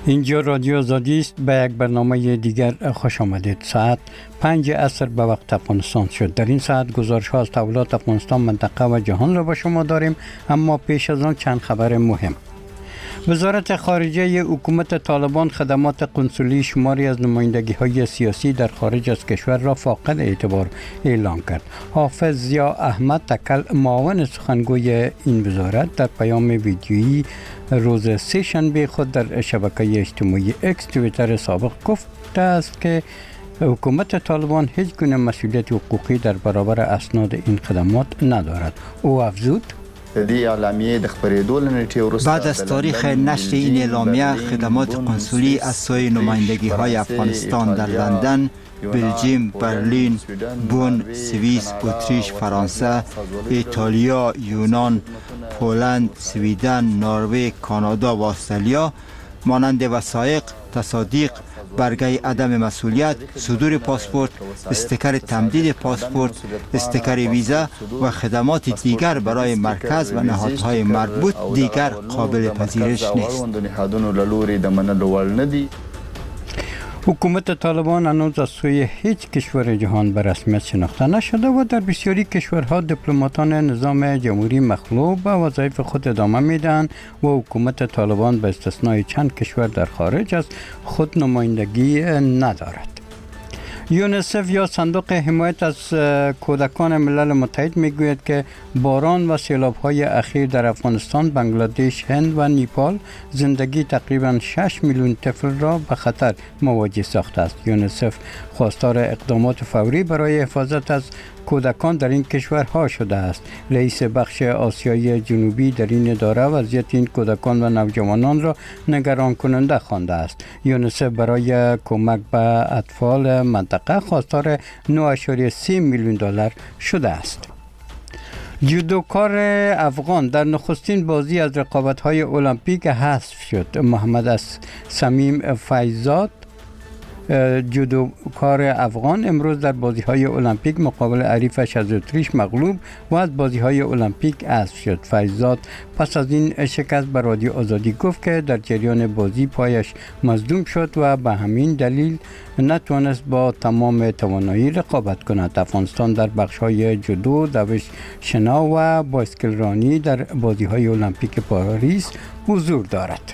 اینجا رادیو آزادی است. به یک برنامه دیگر خوش آمدید. ساعت 5 عصر به وقت افغانستان شد. در این ساعت گزارش ها از تحولات افغانستان، منطقه و جهان را با شما داریم، اما پیش از آن چند خبر مهم. وزارت خارجه حکومت طالبان خدمات قنسولی شماری از نمایندگی‌های سیاسی در خارج از کشور را فاقد اعتبار اعلام کرد. حافظ ضیا احمد تکل، معاون سخنگوی این وزارت، در پیام ویدیویی روز سه‌شنبه خود در شبکه اجتماعی اکس توییتر سابق گفته است که حکومت طالبان هیچ گونه مسئولیت حقوقی در برابر اسناد این خدمات ندارد. او افزود: بعد از تاریخ نشر این اعلامیه، خدمات قنسولی از سوی نمایندگی‌های افغانستان در لندن، بلژیم، برلین، بون، سوئیس، اتریش، فرانسه، ایتالیا، یونان، پولند، سویدن، نروژ، کانادا و استرالیا مانند وثایق، تصادیق، برگه عدم مسئولیت، صدور پاسپورت، استیکر تمدید پاسپورت، استیکر ویزا و خدمات دیگر برای مرکز و نهادهای مربوط دیگر قابل پذیرش نیست. حکومت طالبان هنوز از سوی هیچ کشور جهان به رسمیت شناخته نشده و در بسیاری کشورها دیپلماتان نظام جمهوری مخلوع به وظایف خود ادامه میدهند و حکومت طالبان به استثنای چند کشور در خارج از خود نمایندگی ندارد. یونیسف یا صندوق حمایت از کودکان ملل متحد میگوید که باران و سیلاب‌های اخیر در افغانستان، بنگلادش، هند و نیپال زندگی تقریباً 6 میلیون طفل را به خطر مواجه ساخته است. یونیسف خواستار اقدامات فوری برای حفاظت از کودکان در این کشورها شده است. رئیس بخش آسیای جنوبی در این اداره وضعیت این کودکان و نوجوانان را نگران کننده خوانده است. یونیسف برای کمک به اطفال منطقه خواستار 9.3 میلیون دلار شده است. جودوکار افغان در نخستین بازی از رقابت‌های المپیک حذف شد. محمد صمیم فیضزاد، جودوکار افغان، امروز در بازی‌های المپیک مقابل حریفش از اتریش مغلوب و از بازی‌های المپیک حذف شد. فیضزاد پس از این شکست به رادیو آزادی گفت که در جریان بازی پایش مصدوم شد و به همین دلیل نتوانست با تمام توانایی رقابت کند. افغانستان در بخش‌های جودو، دوش شنا و بایسکل رانی در بازی‌های المپیک پاریس حضور دارد.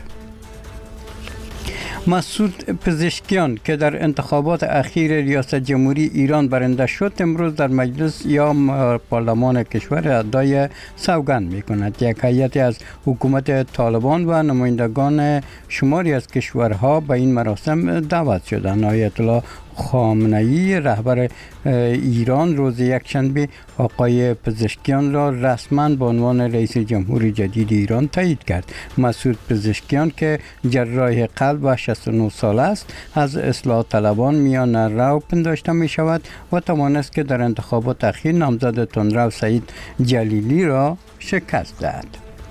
مسعود پزشکیان که در انتخابات اخیر ریاست جمهوری ایران برنده شد، امروز در مجلس یا پارلمان کشور ادای سوگند می‌کند. یک هیئت از حکومت طالبان و نمایندگان شماری از کشورها به این مراسم دعوت شدند. آیت الله خامنه‌ای رهبر ایران روز یکشنبه آقای پزشکیان را رسما به عنوان رئیس جمهور جدید ایران تایید کرد. مسعود پزشکیان که جراح قلب و 69 ساله است، از اصلاح طلبان میان رو پنداشته می شود و توانست که در انتخابات اخیر نامزد تندرو سعید جلیلی را شکست دهد.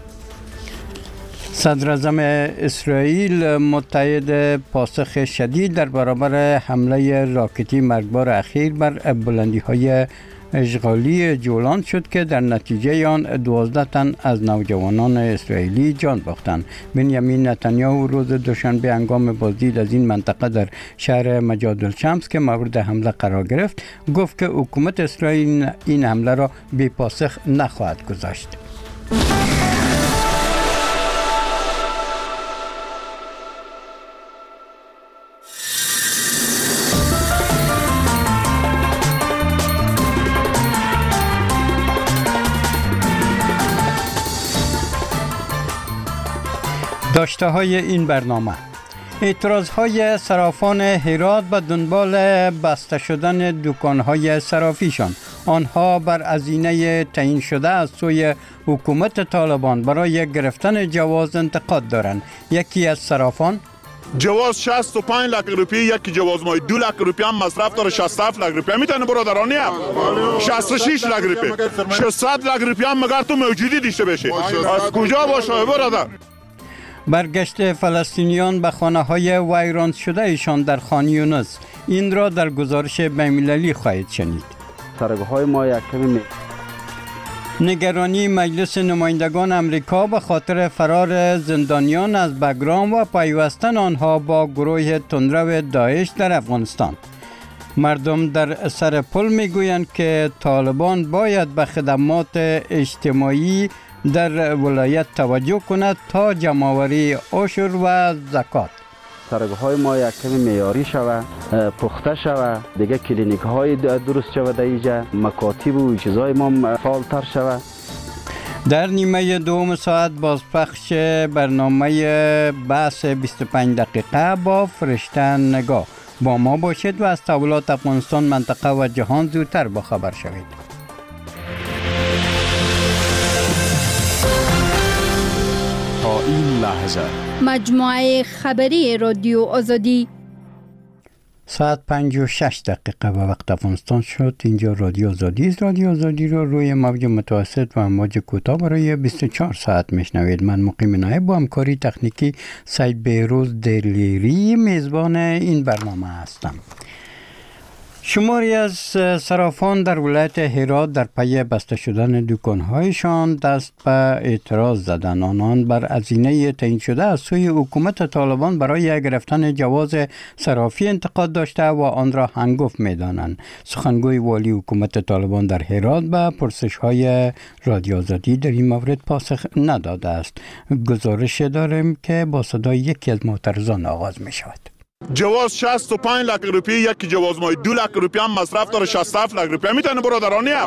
صدر اعظم اسرائیل متحد پاسخ شدید در برابر حمله راکتی مرگبار اخیر بر بلندی‌های اشغالی جولان شد که در نتیجه آن 12 تن از نوجوانان اسرائیلی جان باختند. بنیامین نتانیاهو روز دوشنبه هنگام بازدید از این منطقه در شهر مجاد الشمس که مورد حمله قرار گرفت، گفت که حکومت اسرائیل این حمله را بی پاسخ نخواهد گذاشت. داشته های این برنامه: اعتراض های صرافان هرات به دنبال بسته شدن دکان های صرافیشان. آنها بر هزینه تعیین شده از سوی حکومت طالبان برای گرفتن جواز انتقاد دارند. یکی از صرافان: جواز 65 لک روپیه، یکی جواز مای 2 لک روپیه هم مصرف داره، 67 لک روپیه میتونه برادرانی هم 66 لک روپیه 600 لک روپیه هم مگر تو موجودی دیشته بشه. از کجا باشه برادر؟ برگشت فلسطینیان به خانه‌های ویران شده ایشان در خان یونس. این را در گزارش بین‌المللی خواهید شنید. سرگاه های ما یک کمی نگرانی مجلس نمایندگان امریکا به خاطر فرار زندانیان از بگرام و پیوستن آنها با گروه تندرو داعش در افغانستان. مردم در سر پل میگویند که طالبان باید به خدمات اجتماعی در ولایت توجه کند تا جمع‌آوری عشر و زکات. سرگاه ما یک کمی معیاری شود، پخته شود، دیگه کلینیک های درست شود، اینجا مکاتب و چیزای ما فعالتر شود. در نیمه دوم ساعت بازپخش برنامه بحث 25 دقیقه با فرشته نگاه. با ما باشید و از تحولات افغانستان، منطقه و جهان زودتر باخبر شوید. تا این لحظه مجموعه خبری رادیو آزادی ساعت 5:06 به وقت افغانستان شد. اینجا رادیو آزادی است. رادیو آزادی رو روی موج متوسط و موج کوتاه برای 24 ساعت میشنوید. من مقیم نایب با همکاری تکنیکی سید بهروز دلیری میزبان این برنامه هستم. شماری از صرافان در ولایت هرات در پی بسته شدن دکان‌هایشان دست به اعتراض زدند. آنان بر هزینه تعیین شده از سوی حکومت طالبان برای گرفتن جواز صرافی انتقاد داشته و آن را هنگفت می‌دانند. سخنگوی والی حکومت طالبان در هرات به پرسش‌های رادیو آزادی در این مورد پاسخ نداده است. گزارش داریم که با صدای یکی از معترضان آغاز می‌شود. جواز 65 لک روپیه، یکی جواز مای 2 لک روپیه هم مصرف داره، 67 لک روپیه میتونه برادرانی هم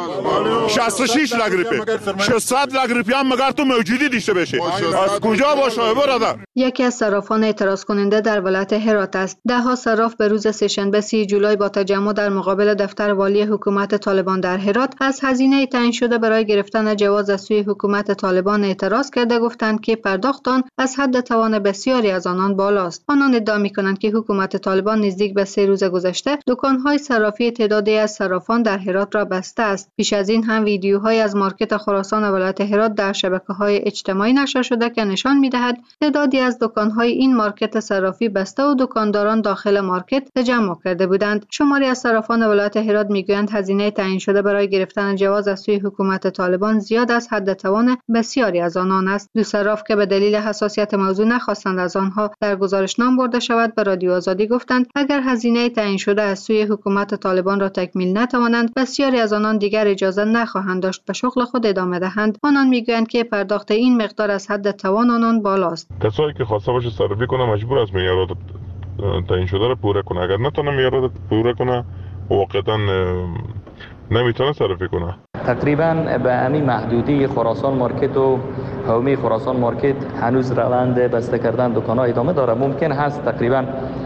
66 لک روپیه 600 لک روپیه هم مگر تو موجودی دیشته بشه. از کجا باشه برادر؟ یکی از صرافان اعتراض کننده در ولایت هرات است. ده ها صراف به روز سه‌شنبه 30 جولای با تجمع در مقابل دفتر والی حکومت طالبان در هرات از هزینه تعیین شده برای گرفتن جواز از سوی حکومت طالبان اعتراض کرده گفتند که پرداخت آن از حد توان بسیاری از آنان بالاست. آنان ادعا می‌کنند که حکومت طالبان نزدیک به 3 روز گذشته دکان‌های صرافی تعدادی از صرافان در هرات را بسته است. پیش از این هم ویدیوهای از مارکت خراسان ولایت هرات در شبکه‌های اجتماعی نشر شده که نشان می‌دهد تعدادی از دکان‌های این مارکت صرافی بسته و دکانداران داخل مارکت تجمع کرده بودند. شماری از صرافان ولایت هرات می‌گویند هزینه تعیین شده برای گرفتن جواز از سوی حکومت طالبان زیاد از حد توان بسیاری از آنان است. دو صراف که به دلیل حساسیت موضوع نخواستند از آنها در گزارش نام برده شود به رادیو آزادی گفتند اگر هزینه تعیین شده از سوی حکومت طالبان را تکمیل نتوانند بسیاری از آنان دیگر اجازه نخواهند داشت به شغل خود ادامه دهند. آنان میگویند که پرداخت این مقدار از حد توان آنان بالاست. کسایی که خواسته باشه صرفی کنه مجبور است معیارات تعیین شده را پوره کنه. اگر نتونه معیارات پوره کنه واقعا نمیتونه صرفی کنه. تقریبا به همین محدودی خراسان مارکت و حومه خراسان مارکت هنوز روند بسته کردن دکان‌ها ادامه داره. ممکن هست تقریبا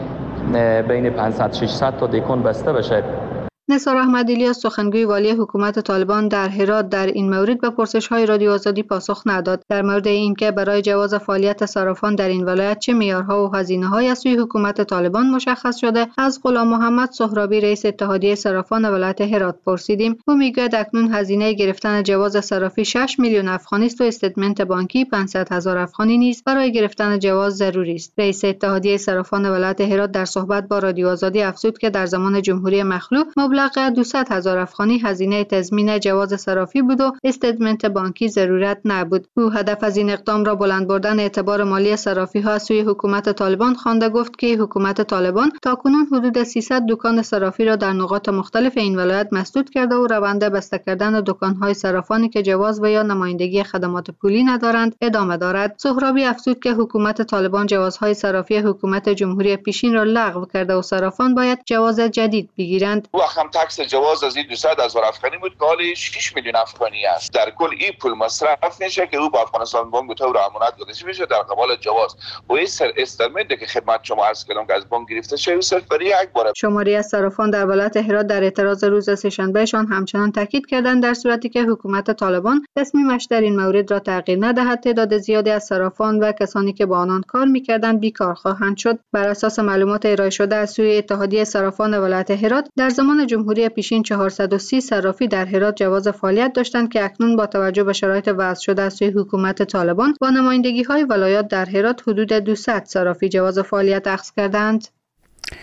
بین 500-600 تا دکان بسته بشه. نثار احمدی‌الیاس سخنگوی والی حکومت طالبان در هرات در این مورد به پرسش‌های رادیو آزادی پاسخ نداد. در مورد اینکه برای جواز فعالیت صرافان در این ولایت چه معیارها و هزینه‌هایی از سوی حکومت طالبان مشخص شده از غلام محمد سهرابی رئیس اتحادیه صرافان ولایت هرات پرسیدیم. او میگوید اکنون هزینه گرفتن جواز صرافی 6 میلیون افغانی است و استیتمنت بانکی 500,000 افغانی نیز برای گرفتن جواز ضروری است. رئیس اتحادیه صرافان ولایت هرات در صحبت با رادیو آزادی افزود که در زمان جمهوری مخلوع مبلغ 200,000 افغانی هزینه تضمین جواز صرافی بود و استیتمنت بانکی ضرورت نبود. او هدف از این اقدام را بلند بردن اعتبار مالی صرافی‌ها از سوی حکومت طالبان خوانده گفت که حکومت طالبان تاکنون حدود 300 دکان صرافی را در نقاط مختلف این ولایت مسدود کرده و روند بسته کردن دکان‌های صرافانی که جواز و یا نمایندگی خدمات پولی ندارند ادامه دارد. سهرابی افزود که حکومت طالبان جوازهای صرافی حکومت جمهوری پیشین را لغو کرده و صرافان باید جواز جدید بگیرند. تکس جواز از این 200,000 افغانی بود که حالی 6 میلیون افغانی است. در کل این پول مصرف میشه که او با افغانستان بانک به طور امانت گذاشته میشه در قبال جواز و این استیتمنتی که خدمت شما عرض کردم که از بانک گرفته شده صرف برای یک بار. شماری از صرافان در ولایت هرات در اعتراض روز سه‌شنبهشان همچنان تاکید کردند در صورتی که حکومت طالبان تصمیمش در این مورد را تغییر ندهد تعداد زیادی از صرافان و کسانی که با آنان کار می‌کردند بیکار خواهند شد. بر اساس معلومات ارائه شده از سوی اتحادیه صرافان ولایت هرات در زمان جمهوری پیشین 430 صرافی در هرات جواز فعالیت داشتند که اکنون با توجه به شرایط وضع شده از سوی حکومت طالبان با نمایندگی‌های ولایات در هرات حدود 200 صرافی جواز فعالیت اخذ کردند.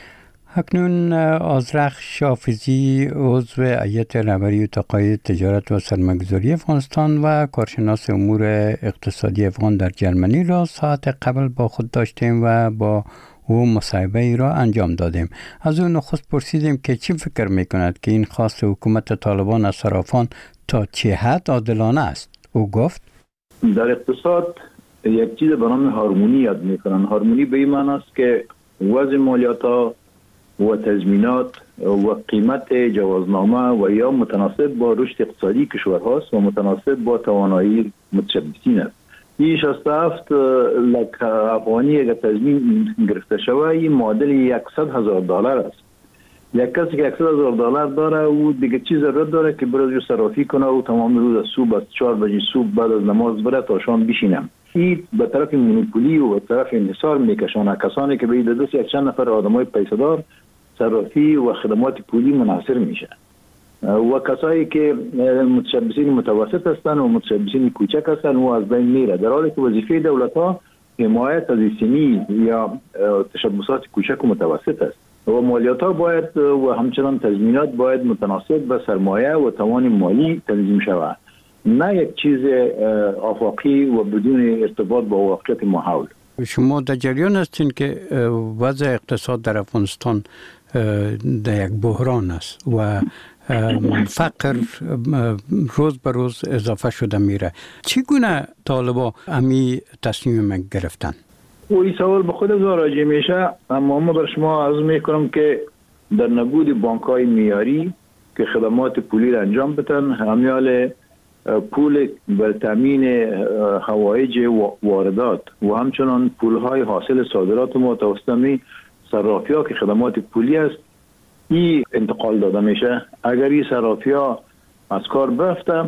اکنون آذرخ شافزی عضو هیئت رهبری اتاقای تجارت و سرمایه‌گذاری افغانستان و کارشناس امور اقتصادی افغان در جرمنی را ساعت قبل با خود داشتیم و با او مصاحبه ای را انجام دادیم. از او نخست پرسیدیم که چی فکر میکند که این خواست حکومت طالبان از صرافان تا چه حد عادلانه است. او گفت در اقتصاد یک چیز به نام هارمونی یاد میکنن. هارمونی به این معنی است که وضع مالیات و تضمینات و قیمت جوازنامه و یا متناسب با رشد اقتصادی کشورهاست و متناسب با توانایی متشبثین است. این 67 لک افغانی اگر تضمین گرفته شود این معادل $100,000 است. یک کسی که $100,000 داره او دیگه چیز ضرورت داره که برای صرافی کنه و تمام روز صبح از 4 بجه صبح بعد از نماز بره تا شام بشینه. این به طرف مونوپولی و به طرف انحصار میکشانه کسانی که به دست یک چند نفر آدمای پیسه‌دار صرافی و خدمات پولی منحصر میشه و کسایی که متشبثین متوسط هستند و متشبثین کوچک هستند و از بین میره، در حالی که وظیفه دولت ها حمایت از سنی یا تشبثات کوچک و متوسط است و مالیات ها باید و همچنان تضمینات باید متناسب به سرمایه و توان مالی تنظیم شود، نه یک چیز آفاقی و بدون ارتباط با واقعیت محول. شما در جریان هستین که وضع اقتصاد در افغانستان در یک بحران است و فقر روز به روز اضافه شده میره. چگونه طالبا امی تصمیم گرفتن؟ این سوال به خود راجع میشه، اما من بر شما عرض میکنم که در نبود بانک های معیاری که خدمات پولی را انجام بدن، همیال پول بر تامین حوایج واردات و همچنان پول های حاصل صادرات ما توسط صرافی ها که خدمات پولی است این انتقال داده میشه. اگر این صرافی ها از کار برفته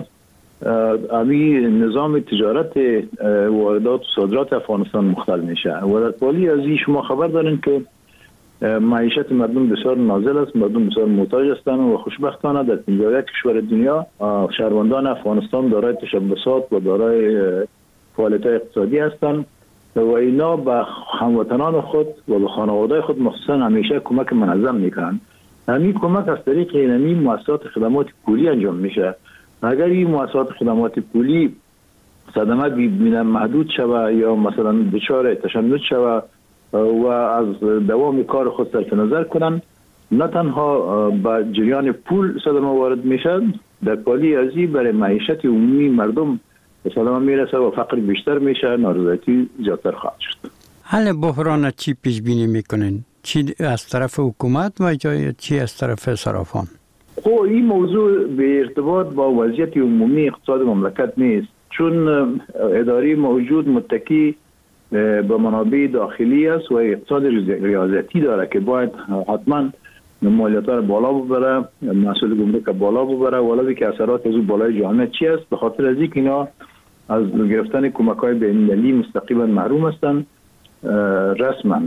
امی نظام تجارت واردات و صادرات افغانستان مختل میشه و در پالی از این شما خبر دارین که معیشت مردم بسیار نازل است، مردم بسیار محتاج هستند و خوشبختانه در 51 کشور دنیا شهروندان افغانستان دارای تشبثات و دارای فعالیت اقتصادی هستند و اینا به هموطنان خود و به خانواده خود مخصوصا همیشه کمک منظم میکنن. همین کمک از طریق اینمی مؤسسات خدمات پولی انجام میشه. اگر این مؤسسات خدمات پولی صدمات محدود شود یا مثلا دچار تشنج شود و از دوام کار خود صرف نظر کنن، نه تنها با جریان پول صدمه وارد میشن، در پالی ازی برای معیشت عمومی مردم صدمه میرسه و فقر بیشتر میشه، نارضایتی زیادتر خواهد شد. حل بحران چی پیش بینی میکنین؟ چی از طرف حکومت و چی از طرف صرافان؟ خب این موضوع به ارتباط با وضعیت عمومی اقتصاد مملکت نیست، چون اداره موجود متکی به منابع داخلی است و اقتصاد ریاضتی داره که باید حتما مالیات را بالا ببره، محصول گمرک بالا ببره، ولی که اثرات از بالای جامعه چی است؟ به خاطر از اینکه اینا از گرفتن کمک‌های بین‌المللی مستقیما محروم هستند رسما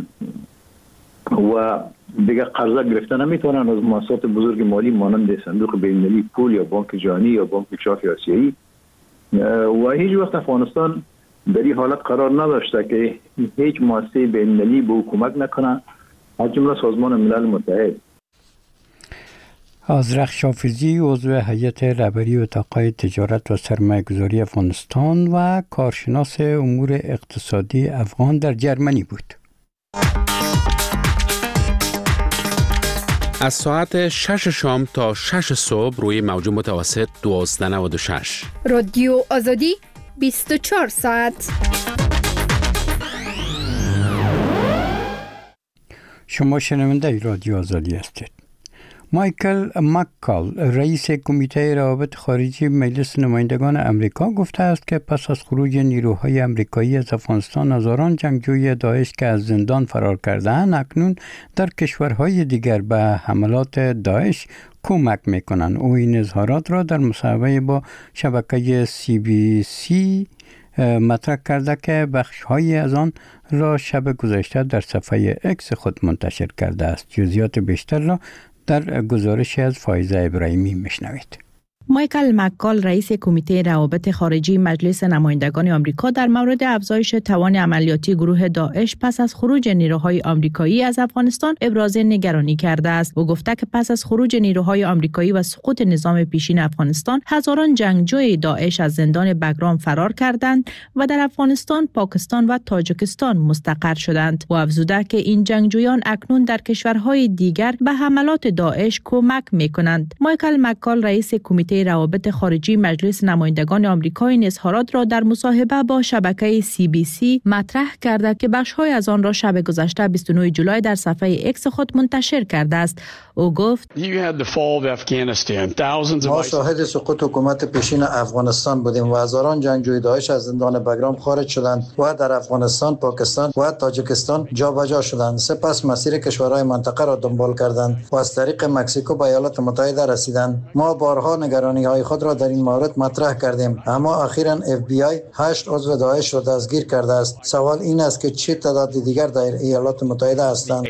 و دیگه قرضه گرفتن نمیتونن از مؤسسات بزرگ مالی مانند صندوق بین‌المللی پول یا بانک جهانی یا بانک اکتشاف آسیایی و هیچ وقت افغانستان در این حالت قرار نداشته که هیچ مؤسسه بین‌المللی به او کمک نکنه، از جمله سازمان ملل متحد. آذرخ شافزی عضو هیئت رهبری اتاقای تجارت و سرمایه‌گذاری افغانستان و کارشناس امور اقتصادی افغان در جرمنی بود. از ساعت 6 شام تا 6 صبح روی موج متوسط 1296 رادیو آزادی 24 ساعت. شما شنونده رادیو آزادی هستید. مایکل مککال رئیس کمیته روابط خارجی مجلس نمایندگان امریکا گفته است که پس از خروج نیروهای امریکایی از افغانستان هزاران جنگجوی داعش که از زندان فرار کرده‌اند اکنون در کشورهای دیگر به حملات داعش کمک می‌کنند. او این اظهارات را در مصاحبه با شبکه CBC مطرح کرده که بخش‌هایی از آن را شب گذشته در صفحه اکس خود منتشر کرده است. جزئیات بیشتر را در گزارش از فایزه ابراهیمی میشنوید. مایکل مکال رئیس کمیته روابط خارجی مجلس نمایندگان آمریکا در مورد افزایش توان عملیاتی گروه داعش پس از خروج نیروهای آمریکایی از افغانستان ابراز نگرانی کرده است. او گفته که پس از خروج نیروهای آمریکایی و سقوط نظام پیشین افغانستان هزاران جنگجوی داعش از زندان بگرام فرار کردند و در افغانستان، پاکستان و تاجیکستان مستقر شدند. و افزوده که این جنگجویان اکنون در کشورهای دیگر به حملات داعش کمک می‌کنند. مایکل مکال رئیس کمیته روابط خارجی مجلس نمایندگان آمریکا این اظهارات را در مصاحبه با شبکه CBC مطرح کرده که بخش‌های از آن را شب گذشته 29 جولای در صفحه اکس خود منتشر کرده است. او گفت: ما شاهد سقوط حکومت پیشین افغانستان بودیم و هزاران جنگجوی داعش از زندان بگرام خارج شدند و در افغانستان، پاکستان و تاجیکستان جابجا شدند. سپس مسیر کشورهای منطقه را دنبال کردند و از طریق مکزیکو به ایالات متحده رسیدند. ما بارها نگرانی‌های خود را در این مورد مطرح کردیم، اما اخیراً FBI 8 عضو داعش را دستگیر کرده است. سوال این است که چه تعداد دیگر در ایالات متحده هستند؟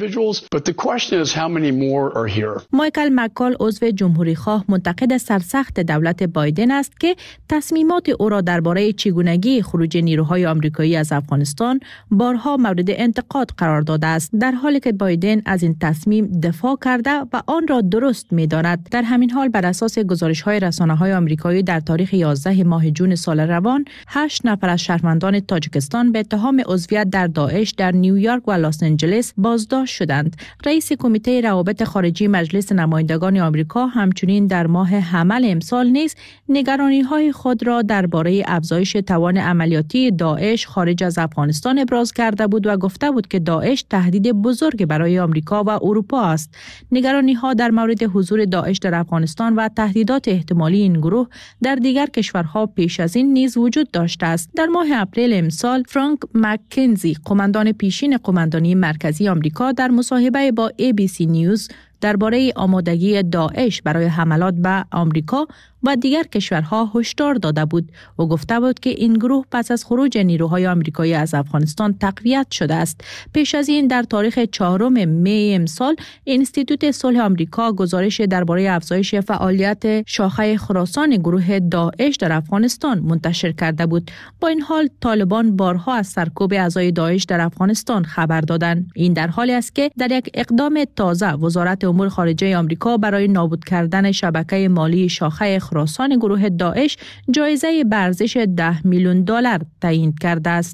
مایکل مکال عضو جمهوری خواه منتقد سرسخت دولت بایدن است که تصمیمات او را درباره چگونگی خروج نیروهای آمریکایی از افغانستان بارها مورد انتقاد قرار داده است، در حالی که بایدن از این تصمیم دفاع کرده و آن را درست می‌داند. در همین حال بر اساس گزارش‌های رسانه‌های آمریکایی در تاریخ 11 ماه جون سال روان 8 نفر از شهروندان تاجیکستان به اتهام عضویت در داعش در نیویورک و لس آنجلس بازداشت شدند. رئیس کمیته روابط خارجی مجلس نمایندگان آمریکا همچنین در ماه حمل امسال نیز نگرانی‌های خود را درباره افزایش توان عملیاتی داعش خارج از افغانستان ابراز کرده بود و گفته بود که داعش تهدید بزرگ برای آمریکا و اروپا است. نگرانی‌ها در مورد حضور داعش در افغانستان و تهدیدات احتمالی این گروه در دیگر کشورها پیش از این نیز وجود داشته است. در ماه اپریل امسال فرانک مککنزی، قماندان پیشین قماندانی مرکزی آمریکا، در مصاحبه با ABC نیوز درباره آمادگی داعش برای حملات به آمریکا و دیگر کشورها هشدار داده بود و گفته بود که این گروه پس از خروج نیروهای آمریکایی از افغانستان تقویت شده است. پیش از این در تاریخ 4 می امسال انستیتوت صلح آمریکا گزارش درباره افزایش فعالیت شاخه خراسان گروه داعش در افغانستان منتشر کرده بود. با این حال طالبان بارها از سرکوب اعضای داعش در افغانستان خبر دادند. این در حالی است که در یک اقدام تازه وزارت امور خارجه آمریکا برای نابود کردن شبکه مالی شاخه خراسان گروه داعش جایزه به ارزش $10 میلیون تعیین کرده است.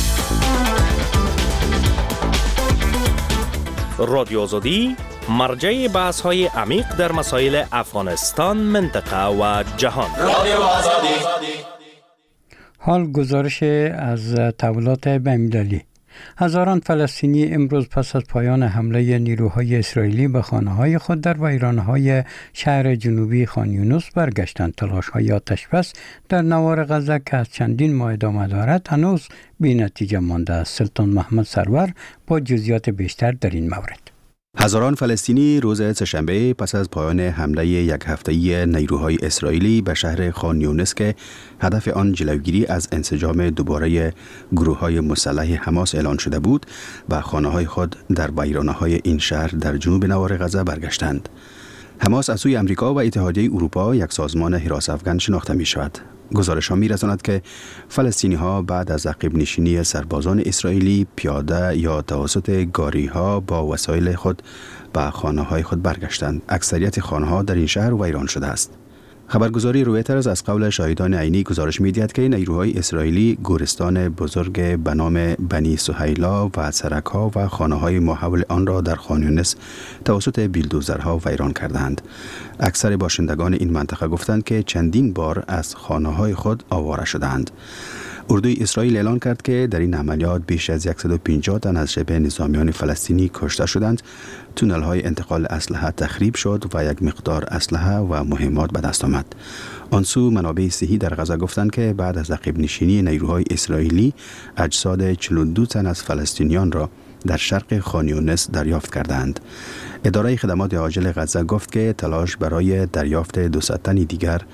رادیو آزادی مرجع بحث‌های عمیق در مسائل افغانستان، منطقه و جهان. رادیو آزادی. حال گزارش از تحولات بین‌المللی. هزاران فلسطینی امروز پس از پایان حمله نیروهای اسرائیلی به خانه‌های خود در ویرانه‌های شهر جنوبی خان یونس برگشتند. تلاش‌های آتش‌بس در نوار غزه که از چندین ماه ادامه دارد هنوز بی‌نتیجه مانده است. سلطان محمد سرور با جزئیات بیشتر در این مورد. هزاران فلسطینی روز سه‌شنبه پس از پایان حمله یک هفته‌ای نیروهای اسرائیلی به شهر خان یونس که هدف آن جلوگیری از انسجام دوباره گروه‌های مسلح حماس اعلان شده بود، به خانه‌های خود در ویرانه‌های این شهر در جنوب نوار غزه برگشتند. حماس از سوی آمریکا و اتحادیه اروپا یک سازمان حراس افغان شناخته می‌شود. گزارش‌ها می‌رساند که فلسطینی‌ها بعد از عقب نشینی سربازان اسرائیلی پیاده یا توسط گاری‌ها با وسایل خود به خانه‌های خود برگشتند. اکثریت خانه‌ها در این شهر ویران شده است. خبرگزاری رویترز از قول شاهدان عینی گزارش می‌دهد که نیروهای اسرائیلی گورستان بزرگ به نام بنی سهیلا و سرک‌ها و خانه‌های محول آن را در خان یونس توسط بیلدوزرها ویران کردند. اکثر باشندگان این منطقه گفتند که چندین بار از خانه‌های خود آواره شدند. اردوی اسرائیل اعلان کرد که در این عملیات بیش از 150 تن از شبه نظامیان فلسطینی کشته شدند. تونل‌های انتقال اسلحه تخریب شد و یک مقدار اسلحه و مهمات به دست آمد. آنسو منابع صحی در غزه گفتند که بعد از عقب نشینی نیروهای اسرائیلی اجساد 42 تن از فلسطینیان را در شرق خان یونس دریافت کردند. اداره خدمات عاجل غزه گفت که تلاش برای دریافت 200 تن دیگر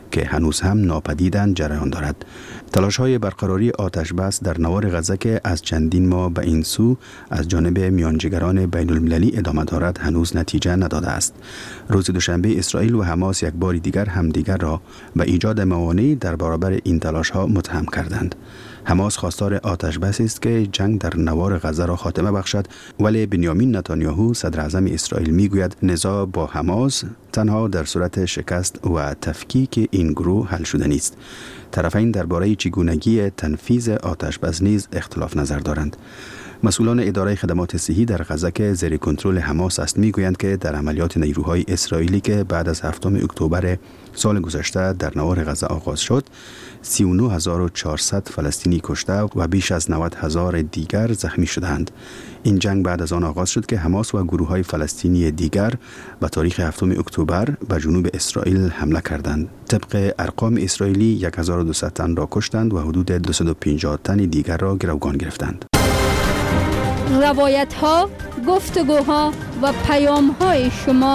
که هنوز هم ناپدیدند جریان دارد. تلاش‌های برقراری آتش بس در نوار غزه که از چندین ماه به این سو از جانب میانجیگران بین المللی ادامه دارد هنوز نتیجه نداده است. روز دوشنبه اسرائیل و حماس یک بار دیگر همدیگر را به ایجاد موانع در برابر این تلاش‌ها متهم کردند. حماس خواستار آتش بس است که جنگ در نوار غزه را خاتمه بخشد، ولی بنیامین نتانیاهو صدر اعظم اسرائیل میگوید نزاع با حماس تنها در صورت شکست و تفکیک این گروه حل شده نیست. طرفین درباره چگونگی تنفیذ آتش بس نیز اختلاف نظر دارند. مسئولان اداره خدمات صحی در غزه که زیر کنترل حماس است میگویند که در عملیات نیروهای اسرائیلی که بعد از 7 اکتبر سال گذشته در نوار غزه آغاز شد 39400 فلسطینی کشته و بیش از 90000 دیگر زخمی شدند. این جنگ بعد از آن آغاز شد که حماس و گروه‌های فلسطینی دیگر به تاریخ 7 اکتبر به جنوب اسرائیل حمله کردند. طبق ارقام اسرائیلی 1200 تن را کشتند و حدود 250 تن دیگر را گروگان گرفتند. روایت ها، گفتگوها و پیام های شما.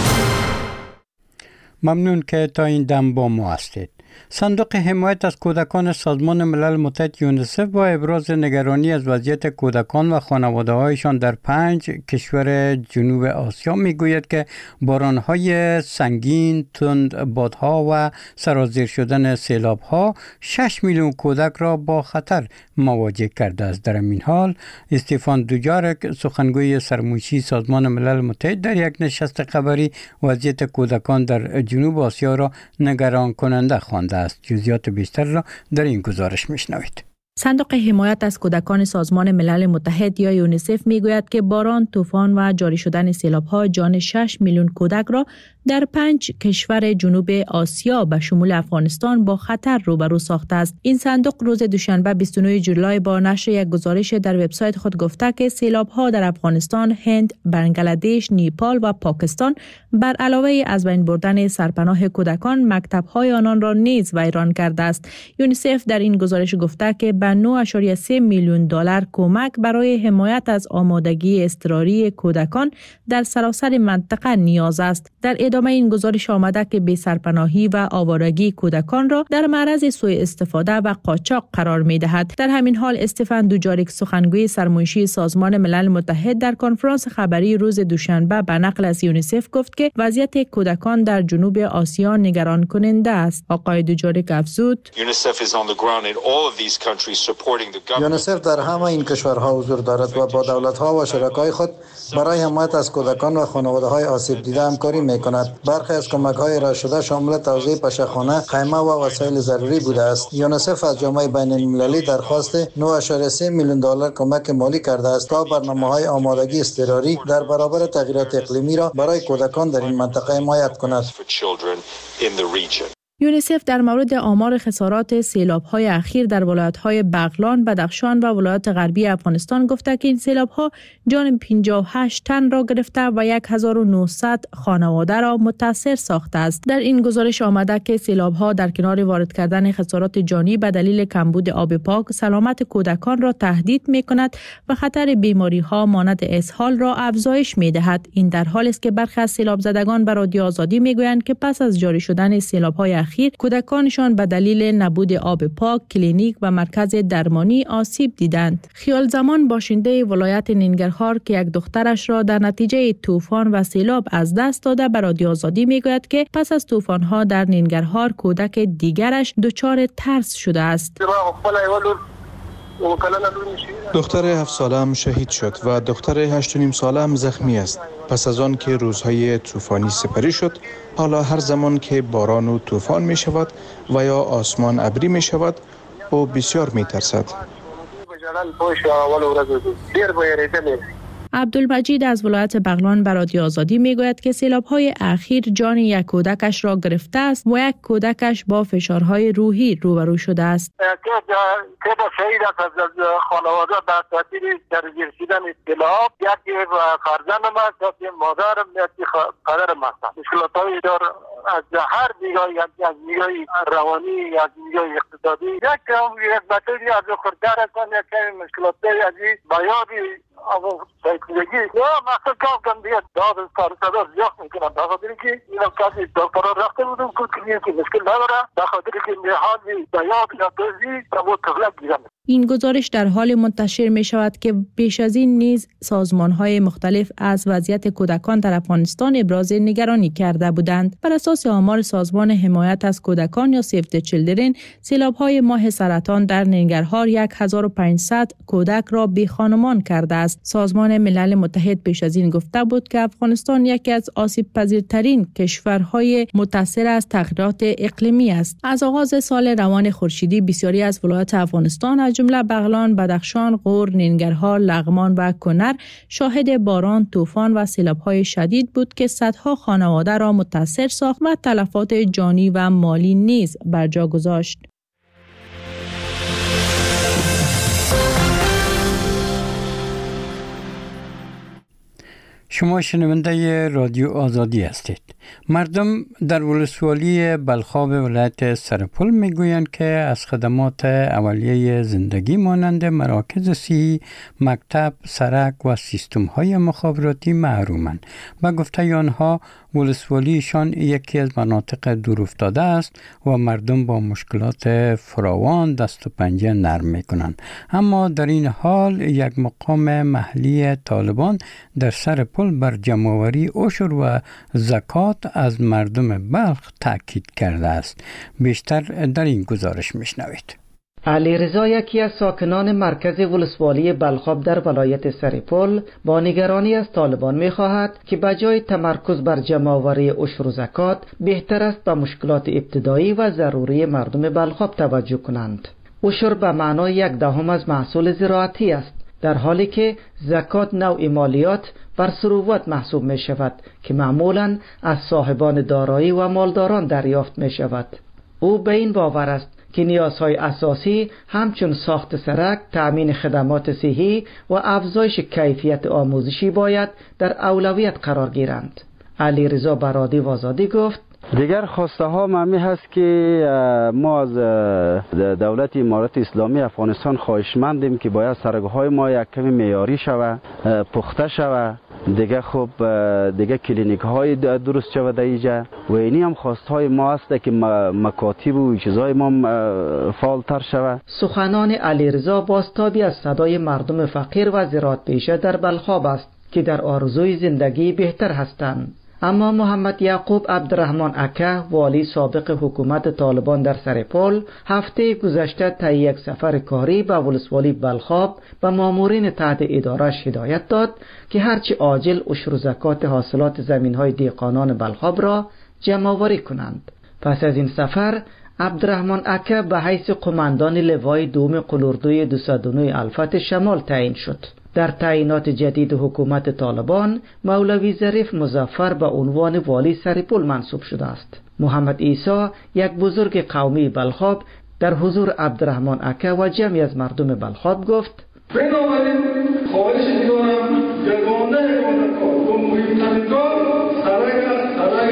ممنون که تا این دم با ما هستید. صندوق حمایت از کودکان سازمان ملل متحد یونیسف با ابراز نگرانی از وضعیت کودکان و خانواده‌هایشان در 5 کشور جنوب آسیا میگوید که باران‌های سنگین، تند بادها و سرازیر شدن سیلاب‌ها 6 میلیون کودک را با خطر مواجه کرده است. در این حال استفان دوجارک سخنگوی سرمایشی سازمان ملل متحد در یک نشست خبری وضعیت کودکان در جنوب آسیا را نگران کننده خوانده است. جزئیات بیشتر را در این گزارش میشنوید. صندوق حمایت از کودکان سازمان ملل متحد یا یونیسف میگوید که باران، طوفان و جاری شدن سیلاب‌ها جان 6 میلیون کودک را در 5 کشور جنوب آسیا به شمول افغانستان با خطر روبرو ساخته است. این صندوق روز دوشنبه 29 جولای با نشر یک گزارش در وبسایت خود گفته که سیلاب‌ها در افغانستان، هند، بنگلادش، نیپال و پاکستان بر علاوه از بین بردن سرپناه کودکان، مکتب‌های آنان را نیز ویران کرده است. یونیسف در این گزارش گفته که به 9.3 میلیون دلار کمک برای حمایت از آمادگی اضطراری کودکان در سراسر منطقه نیاز است. در ادامه این گزارش آمده که بی سرپناهی و آوارگی کودکان را در معرض سوء استفاده و قاچاق قرار می دهد. در همین حال استفان دوجاریک سخنگوی سرمایشی سازمان ملل متحد در کنفرانس خبری روز دوشنبه به نقل از یونیسف گفت که وضعیت کودکان در جنوب آسیا نگران کننده است. آقای دوجاریک افزود: یونیسف در همه این کشورها حضور دارد و با دولت‌ها و شرکای خود برای حمایت از کودکان و خانواده‌های آسیب دیده همکاری می‌کند. برخی از کمک‌های ارائه شده شامل توزیع پشه‌خانه، خیمه و وسایل ضروری بوده است. یونیسف از جامعه بین‌المللی درخواست 9.3 میلیون دلار کمک مالی کرده است تا برنامه‌های آمادگی اضطراری در برابر تغییرات اقلیمی را برای کودکان در این منطقه حمایت کند. یونیسف در مورد آمار خسارات سیلاب‌های اخیر در ولایت‌های بغلان، بدخشان و ولایت غربی افغانستان گفته که این سیلاب‌ها جان 58 تن را گرفته و 1900 خانواده را متاثر ساخته است. در این گزارش آمده که سیلاب‌ها در کنار وارد کردن خسارات جانی به دلیل کمبود آب پاک، سلامت کودکان را تهدید می‌کند و خطر بیماری‌ها مانند اسهال را افزایش می‌دهد. این در حالی است که برخی از سیلاب زدگان به رادیو آزادی می‌گویند که پس از جاری شدن سیلاب‌های اخیر کودکانشان به دلیل نبود آب پاک، کلینیک و مرکز درمانی آسیب دیدند. خیال زمان باشنده ولایت ننگرهار که یک دخترش را در نتیجه طوفان و سیلاب از دست داده به رادیو آزادی میگوید که پس از طوفان‌ها در ننگرهار کودک دیگرش دچار ترس شده است. دختر 7 ساله‌ام شهید شد و دختر 8.5 ساله‌ام زخمی است. پس از آن که روزهای طوفانی سپری شد، حالا هر زمان که باران و طوفان می شود و یا آسمان ابری می شود، او بسیار می ترسد. عبدالمجید از ولایت بغلان به رادیو آزادی میگوید که سیلاب‌های اخیر جان یک کودکش را گرفته است و یک کودکش با فشارهای روحی روبرو شده است. که شهید است از خانواده در تاثیر درگیر شدن سیلاب، یکی فرزندم است، یکی مادرم، یکی پدرم است. مشکلات‌های دار از هر دیگری، از دیگری روانی، از دیگری اقتصادی. یک بچه‌ای از خردر هستند، یک مشکلات‌های از بیابی اما سایکولوژی یا مثلا کام دیگه داد کار صدا زیاد میکنه به خاطر که اینا کسی دکتر رفته بودم که مشکل نداره به خاطر که نهادی بیاد یا دوزی و تغلق گیرم. این گزارش در حال منتشر می شود که بیش از این نیز سازمان‌های مختلف از وضعیت کودکان در افغانستان ابراز نگرانی کرده بودند. بر اساس آمار سازمان حمایت از کودکان یا سیو د چیلدرن، سیلاب‌های ماه سرطان در ننگرهار 1500 کودک را بی‌خانمان کرده است. سازمان ملل متحد پیش از این گفته بود که افغانستان یکی از آسیب‌پذیرترین کشورهای متاثر از تغییرات اقلیمی است. از آغاز سال روان خورشیدی بسیاری از ولایات افغانستان از جمله بغلان، بدخشان، غور، ننگرهار، لغمان و کنر شاهد باران، طوفان و سیلاب‌های شدید بود که صدها خانواده را متاثر ساخت و تلفات جانی و مالی نیز بر جا گذاشت. شما شنونده رادیو آزادی هستید. مردم در ولسوالی بلخاب ولایت سرپل میگویند که از خدمات اولیه زندگی مانند مراکز صحی، مکتب، سرک و سیستم های مخابراتی محرومند. با گفته آنها ولسوالیشان یکی از مناطق دورافتاده است و مردم با مشکلات فراوان دست و پنجه نرم میکنند. اما در این حال یک مقام محلی طالبان در سرپل بر جمع‌آوری عشر و زکات از مردم بلخ تاکید کرده است. بیشتر در این گزارش میشنوید. علی رضا یکی از ساکنان مرکز ولسوالی بلخاب در ولایت سرپل با نگرانی از طالبان می‌خواهد که بجای تمرکز بر جمع‌آوری عشر و زکات بهتر است به مشکلات ابتدایی و ضروری مردم بلخاب توجه کنند. عشر به معنای 1/10 از محصول زراعتی است، در حالی که زکات نوع مالیات بر ثروت محسوب می شود که معمولاً از صاحبان دارایی و مالداران دریافت می شود. او به این باور است که نیازهای اساسی همچون ساخت سرک، تأمین خدمات صحی و افزایش کیفیت آموزشی باید در اولویت قرار گیرند. علی رضا برادی و آزادی گفت: دیگر خواسته ها ممی هست که ما از دولت امارت اسلامی افغانستان خواهشمندیم که باید سرگاه های ما یک کمی معیاری شوه، پخته شوه. دیگه خب دیگه کلینیک های درست شوه در اینجا و اینی هم خواست های ما هست که مکاتب و چیزای ما فعالتر شوه. سخنان علی رضا بازتابی از صدای مردم فقیر و زراعت پیشه در بلخاب است که در آرزوی زندگی بهتر هستند. اما محمد یعقوب عبدالرحمن اکه، والی سابق حکومت طالبان در سرپل، هفته گذشته طی یک سفر کاری به ولسوالی بلخاب به مامورین تحت اداره‌اش هدایت داد که هرچی عاجل عشر و زکات حاصلات زمین‌های دیقانان بلخاب را جمع‌آوری کنند. پس از این سفر عبدالرحمن اکه به حیث قماندان لوای دوم قلوردوی 209 الفت شمال تعیین شد. در تعیینات جدید حکومت طالبان، مولوی ظریف مظفر به عنوان والی سرپل منصوب شده است. محمد عیسی، یک بزرگ قومی بلخاب، در حضور عبدالرحمن اکه و جمعی از مردم بلخاب گفت: بنابراین خواهش می‌کنم یگانه کار و مهمترین کار سرک است.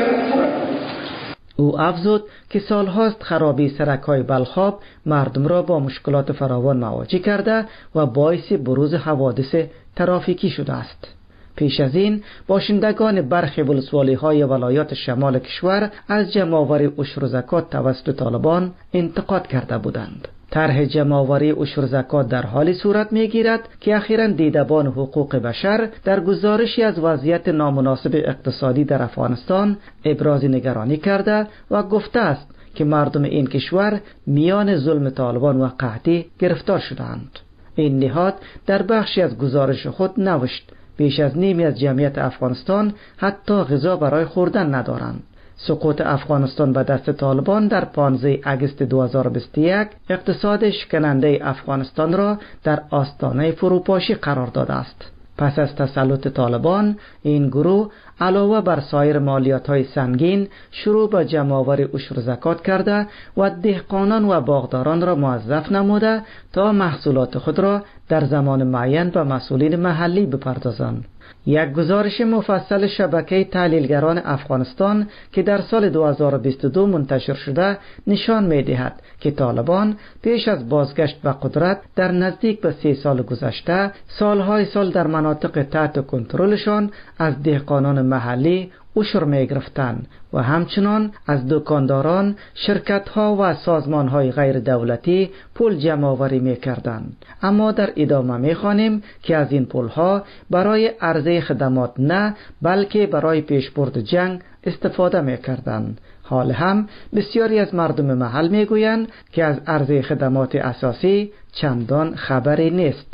او افزود که سالهاست خرابی سرک‌های بلخاب مردم را با مشکلات فراوان مواجه کرده و باعث بروز حوادث ترافیکی شده است. پیش از این باشندگان برخی ولسوالی‌های ولایات شمال کشور از جمع‌آوری عشر و زکات توسط طالبان انتقاد کرده بودند. طرح جمع‌آوری عشر و زکات در حالی صورت می‌گیرد که اخیراً دیدبان حقوق بشر در گزارشی از وضعیت نامناسب اقتصادی در افغانستان ابراز نگرانی کرده و گفته است که مردم این کشور میان ظلم طالبان و قحطی گرفتار شدند. این نهاد در بخشی از گزارش خود نوشت بیش از نیمی از جمعیت افغانستان حتی غذا برای خوردن ندارند. سقوط افغانستان به دست طالبان در 15 اگست 2021 اقتصاد شکننده افغانستان را در آستانه فروپاشی قرار داده است. پس از تسلط طالبان، این گروه علاوه بر سایر مالیات‌های سنگین شروع به جمع‌آوری عشر و زکات کرده و دهقانان و باغداران را موظف نموده تا محصولات خود را در زمان معین به مسئولین محلی بپردازند. یک گزارش مفصل شبکه تحلیلگران افغانستان که در سال 2022 منتشر شده نشان می‌دهد که طالبان پیش از بازگشت به قدرت در نزدیک به 3 سال گذشته سالهای سال در مناطق تحت کنترلشان از دهقانان محلی عشر می گرفتند و همچنان از دکانداران، شرکت‌ها و سازمان‌های غیر دولتی پول جمع آوری می‌کردند. اما در ادامه می‌خوانیم که از این پول‌ها برای عرضه خدمات نه بلکه برای پیشبرد جنگ استفاده می‌کردند. حال هم بسیاری از مردم محل می‌گویند که از عرضه خدمات اساسی چندان خبری نیست.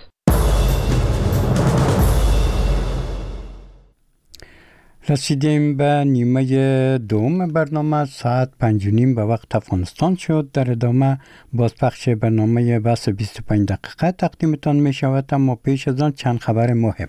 رسیدیم به نیمه دوم برنامه. ساعت 5:30 به وقت افغانستان شد. در ادامه بازپخش برنامه بحث 25 دقیقه تقدیمتان می شود، اما پیش از آن چند خبر مهم.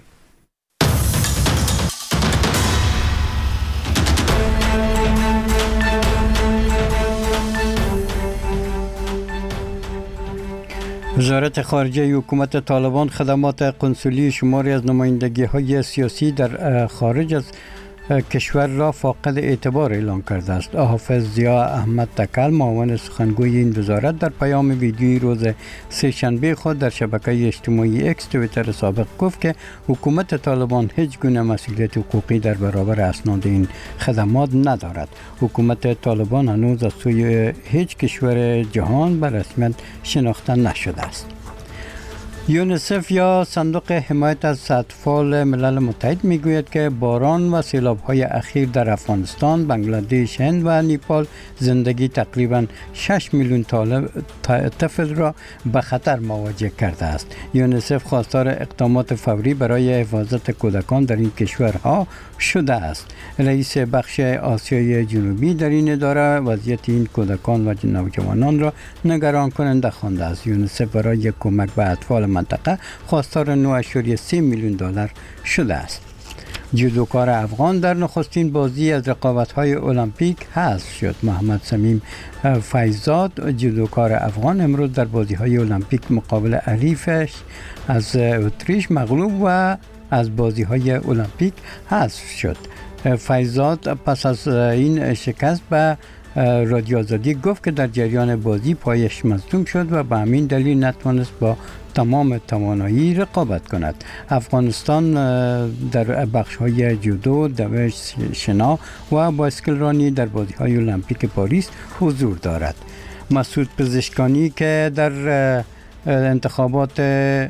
وزارت خارجه حکومت طالبان خدمات قنسولی شماری از نمایندگی‌های سیاسی در خارج از کشور را فاقد اعتبار اعلام کرده است. حافظ ضیا احمد تکل، معاون سخنگوی این وزارت، در پیام ویدیویی روز سه‌شنبه خود در شبکه اجتماعی اکس توییتر سابق گفت که حکومت طالبان هیچ گونه مسئولیت حقوقی در برابر اسناد این خدمات ندارد. حکومت طالبان هنوز از سوی هیچ کشور جهان به رسمیت شناخته نشده است. یونیسف یا صندوق حمایت از اطفال ملل متحد میگوید که باران و سیلاب‌های اخیر در افغانستان، بنگلادش، هند و نیپال زندگی تقریباً 6 میلیون طفل را به خطر مواجه کرده است. یونیسف خواستار اقدامات فوری برای حفاظت کودکان در این کشورها شده است. رئیس بخش آسیای جنوبی در این اداره وضعیت این کودکان و نوجوانان را نگران کننده خوانده است. یونیسف برای کمک به اطفال منطقه خواستار 9.3 میلیون دلار شده است. جودوکار افغان در نخستین بازی از رقابت‌های المپیک حذف شد. محمد سمیم فیضزاد، جودوکار افغان، امروز در بازی‌های المپیک مقابل حریفش از اتریش مغلوب و از بازی‌های المپیک حذف شد. فیضزاد پس از این شکست به رادیو آزادی گفت که در جریان بازی پایش مصدوم شد و به همین دلیل نتوانست با تمام توانایی رقابت کند. افغانستان در بخش‌های جودو، دوش، شنا و بایسکل رانی در بازی‌های المپیک پاریس حضور دارد. مسعود پزشکانی که در انتخابات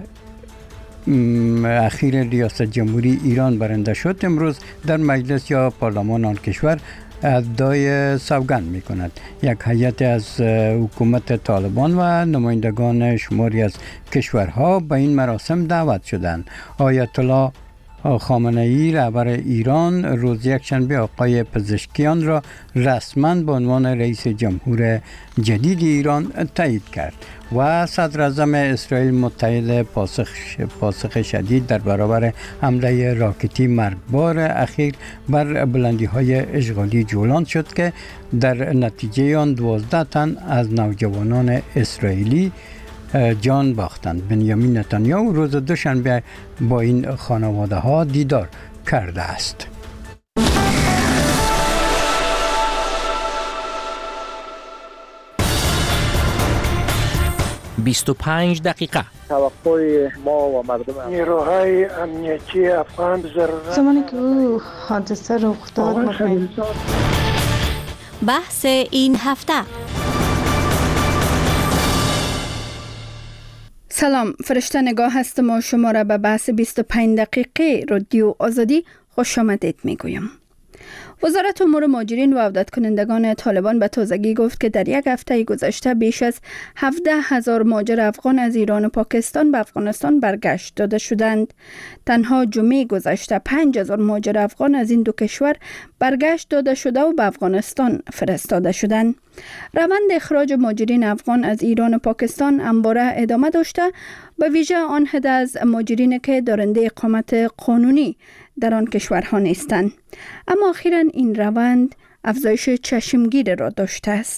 اخیر ریاست جمهوری ایران برنده شد، امروز در مجلس یا پارلمان آن کشور ادعای سوگند می کند. یک هیئت از حکومت طالبان و نمایندگان شماری از کشورها به این مراسم دعوت شدند. آیت الله خامنه‌ای رهبر ایران روز یکشنبه آقای پزشکیان را رسما به عنوان رئیس جمهور جدید ایران تایید کرد و صدر اعظم اسرائیل متحد پاسخ شدید در برابر حمله راکتی مرگبار اخیر بر بلندی‌های اشغالی جولان شد که در نتیجه آن 12 تن از نوجوانان اسرائیلی جان باختند. بنیامین نتانیاهو روز دوشنبه با این خانواده ها دیدار کرده است. «25 دقیقه» توقع ما و مردم نیروهای امنیتی افغان ضرورت زمانی که او حادثه رخ داد بحث این هفته. سلام، فرشته نگاه هستم و شما را به بحث 25 دقیقه رادیو آزادی خوش آمدید میگویم. وزارت امور مهاجرین و عودت کنندگان طالبان به تازگی گفت که در یک هفته گذشته بیش از 17,000 مهاجر افغان از ایران و پاکستان به افغانستان برگشت داده شدند. تنها جمعه گذشته 5,000 مهاجر افغان از این دو کشور برگشت داده شده و به افغانستان فرستاده شدند. روند اخراج مهاجرین افغان از ایران و پاکستان همواره ادامه داشته، به ویژه آن عده از مهاجرین که دارنده اقامت قانونی در آن کشورها نیستند. اما اخیراً این روند افزایش چشمگیر را داشته است.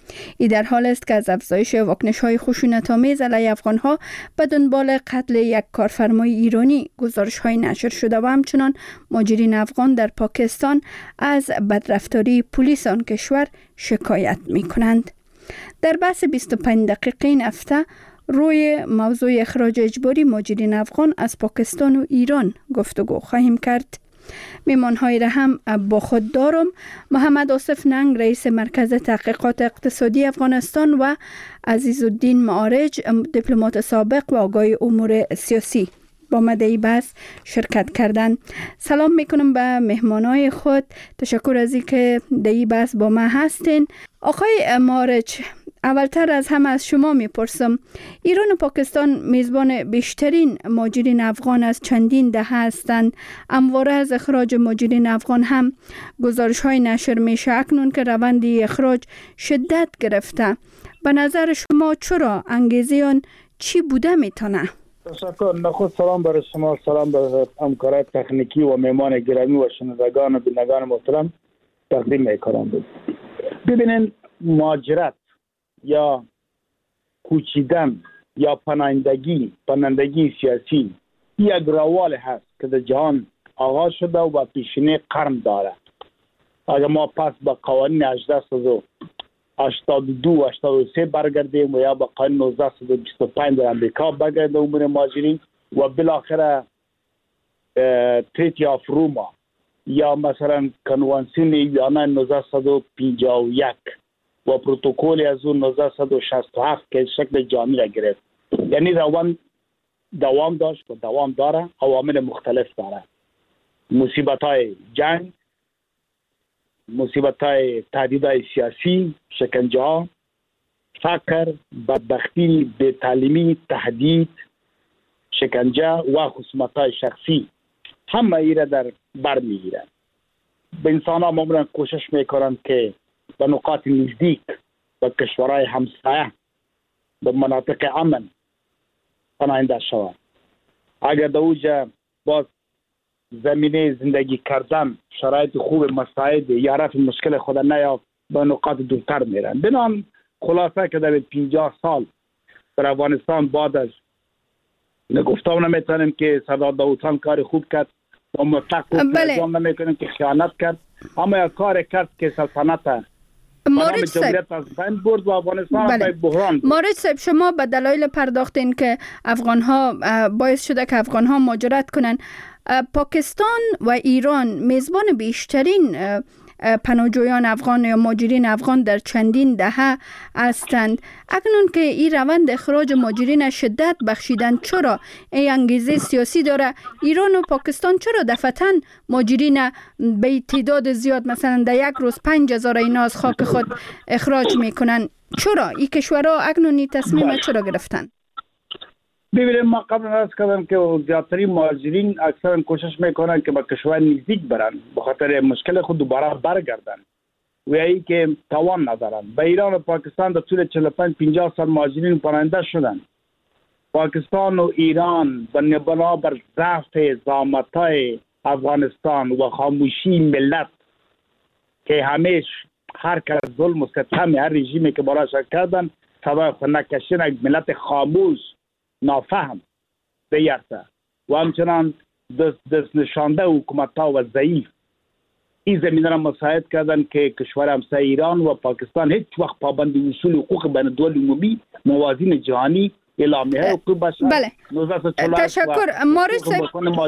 این در حال است که از افزایش واکنش‌های خشونت‌آمیز علیه افغان‌ها به دنبال قتل یک کارفرمای ایرانی گزارش‌های نشر شده و همچنان مهاجرین افغان در پاکستان از بدرفتاری پلیس آن کشور شکایت می‌کنند. در بحث 25 دقیقه این هفته روی موضوع اخراج اجباری مهاجرین افغان از پاکستان و ایران گفتگو خواهیم کرد. میمانهای را هم با خود دارم. محمد آصف ننگ رئیس مرکز تحقیقات اقتصادی افغانستان و عزیزالدین معارج دیپلمات سابق و آگاه امور سیاسی با مدعی بحث شرکت کردند. سلام میکنم به مهمانای خود. تشکر از اینکه در این بحث با ما هستین. آقای معارج، اولتر از همه از شما میپرسم، ایران و پاکستان میزبان بیشترین مهاجرین افغان از چندین دهه هستند. همواره از اخراج مهاجرین افغان هم گزارش های نشر میشه. اکنون که روند اخراج شدت گرفته، به نظر شما چرا انگیزه آن چی بوده میتونه؟ تشکر. نخست سلام برای شما، سلام به همکاران تکنیکی و مهمان گرامی و شنوندگان و بینندگان محترم تقدیم میکنم. ببینین، مهاجرت یا کوچیدن یا پناهندگی سیاسی یک روال هست که در جهان آغاز شده و پیشینه قرن داره. اگر ما پس به قوانین 1882-83 برگردیم و یا به قانون 1925 در امریکا برگردیم امور مهاجرین و بالاخره تریتی آف روما یا مثلا کنوانسیون ویانا 1951 و پروتکل از اون 1967 که شکل جامعی را گرفت. یعنی روان دوام داشت و دوام داره، عوامل مختلف داره. مصیبت‌های جنگ، مصیبت‌های تهدیدهای سیاسی، شکنجه‌ها، فقر، بدبختی، بی‌تعلیمی، تهدید، شکنجه و خصومت‌های شخصی همه ایره در بر میگیرن. به انسان‌ها معمولا کوشش میکنند که به نقاط نزدیک و کشورهای همسایه به مناطق امن پناهنده شوند. اگر در اوجه باز زمینه زندگی کردن شرایط خوب مساعد یا رفع مشکل خود نیافت به نقاط دورتر میرن. بنام خلاصه که در 50 سال در افغانستان بعد از نگفتم نمیتونیم که صدر داود خان کار خوب کرد و مطلق نظام نمیکنیم که خیانت کرد، اما یک کار کرد که سلطنت مورد صاحب شما به دلایل پرداختین که افغان‌ها باعث شده که افغان‌ها مهاجرت کنن. پاکستان و ایران میزبان بیشترین پناهجویان افغان یا مهاجرین افغان در چندین دهه هستند. اکنون که این روند اخراج مهاجرین شدت بخشیدن، چرا این انگیزه سیاسی داره؟ ایران و پاکستان چرا دفعتاً مهاجرین به تعداد زیاد مثلا در یک روز 5000 اینا از خاک خود اخراج میکنن؟ چرا این کشورها اکنون این تصمیم چرا گرفتن؟ ببینید، ما قبل از کردم که زیادترین مهاجرین اکثرا کوشش میکنن که به کشور نزدیک برن به خاطر مشکل خود دوباره برگردن و ای که توان ندارن. به ایران و پاکستان در طول 45-50 سال مهاجرین پناهنده شدن. پاکستان و ایران بنابر ضعف زعامت‌های افغانستان و خاموشی ملت که همیشه هر کس ظلم و ستم هر رژیمی که براش کردن صدای خود نکشیدن، یک ملت خاموش نافهم بیرته و همچنان دست نشانده حکومت‌ها و ضعیف این زمینه را مساعد کردن که کشور همسایه ایران و پاکستان هیچ وقت پابند اصول حقوق بین الدول عمومی، موازین جهانی، اعلامیه حقوق بشر. بله. تشکر. مورد صاحب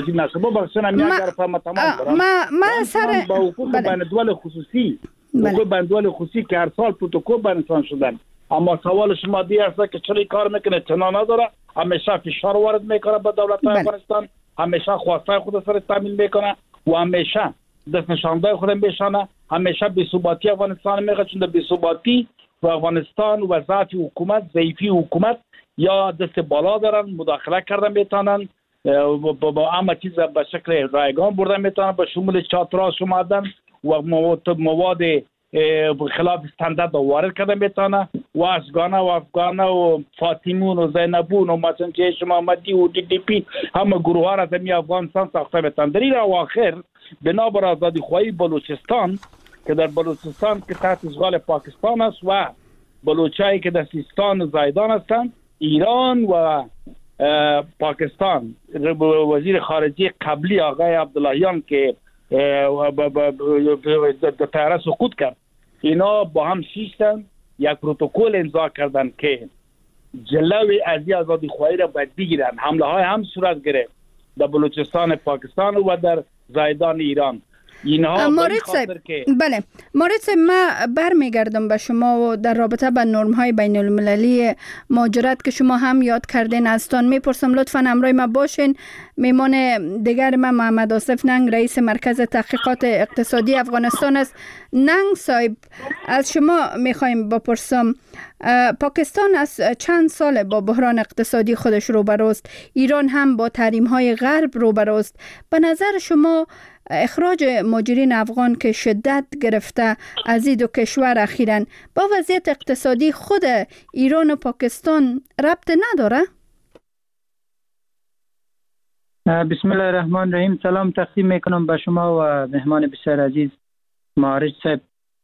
ما سر با حقوق بین الدول خصوصی، حقوق بین الدول خصوصی که هر سال پروتکل بینشان شدن. اما سوال شما دی است که چرا کار میکنه؟ چنا نداره، همیشه فشار وارد میکنه به دولت افغانستان، همیشه خواسته خود سر تامین میکنه و همیشه دست نشانده خود میشانه، همیشه بی‌ثباتی افغانستان میگه، چون بی‌ثباتی و افغانستان و ضعف حکومت، ضعیفی حکومت یا دست بالا دارن، مداخله کردن میتونن با همه چیز به شکل رایگان بردن میتونن، به شمول چاتراش اومدن و مواد خلاف استاندارد وارد کرده میتونه و افغانه و فاطمون و زینبون و مثلا جیش محمدی و دی پی همه گروه ها را زمین افغانستان ساخته میتونه. در این اواخر بنابر آزادی خواهی بلوچستان که در بلوچستان که تحت اشغال پاکستان است و بلوچایی که در سیستان و زایدان هستند، ایران و پاکستان، وزیر خارجه قبلی آقای عبداللهیان که در طیاره سقوط کرد، اینا با هم شیشتن یک پروتکل امضا کردن که جلوی از آزادی خواهی را باید بگیرن. حمله های هم صورت گرفت در بلوچستان پاکستان و در زایدان ایران. مورد صاحب، بله مورد صاحب، ما برمیگردم به شما و در رابطه با نرم های بین المللی مهاجرت که شما هم یاد کردین ازتان میپرسم. لطفا همراه ما باشین. میمان دیگر ما محمد آصف ننگ، رئیس مرکز تحقیقات اقتصادی افغانستان است. ننگ صاحب، از شما میخوایم بپرسم، پاکستان از چند سال با بحران اقتصادی خودش روبروست، ایران هم با تحریم های غرب روبروست. به نظر شما اخراج مهاجرین افغان که شدت گرفته از این دو کشور اخیراً با وضعیت اقتصادی خود ایران و پاکستان ربط نداره؟ بسم الله الرحمن الرحیم. سلام تقدیم میکنم به شما و مهمان بسیار عزیز معارج صاحب.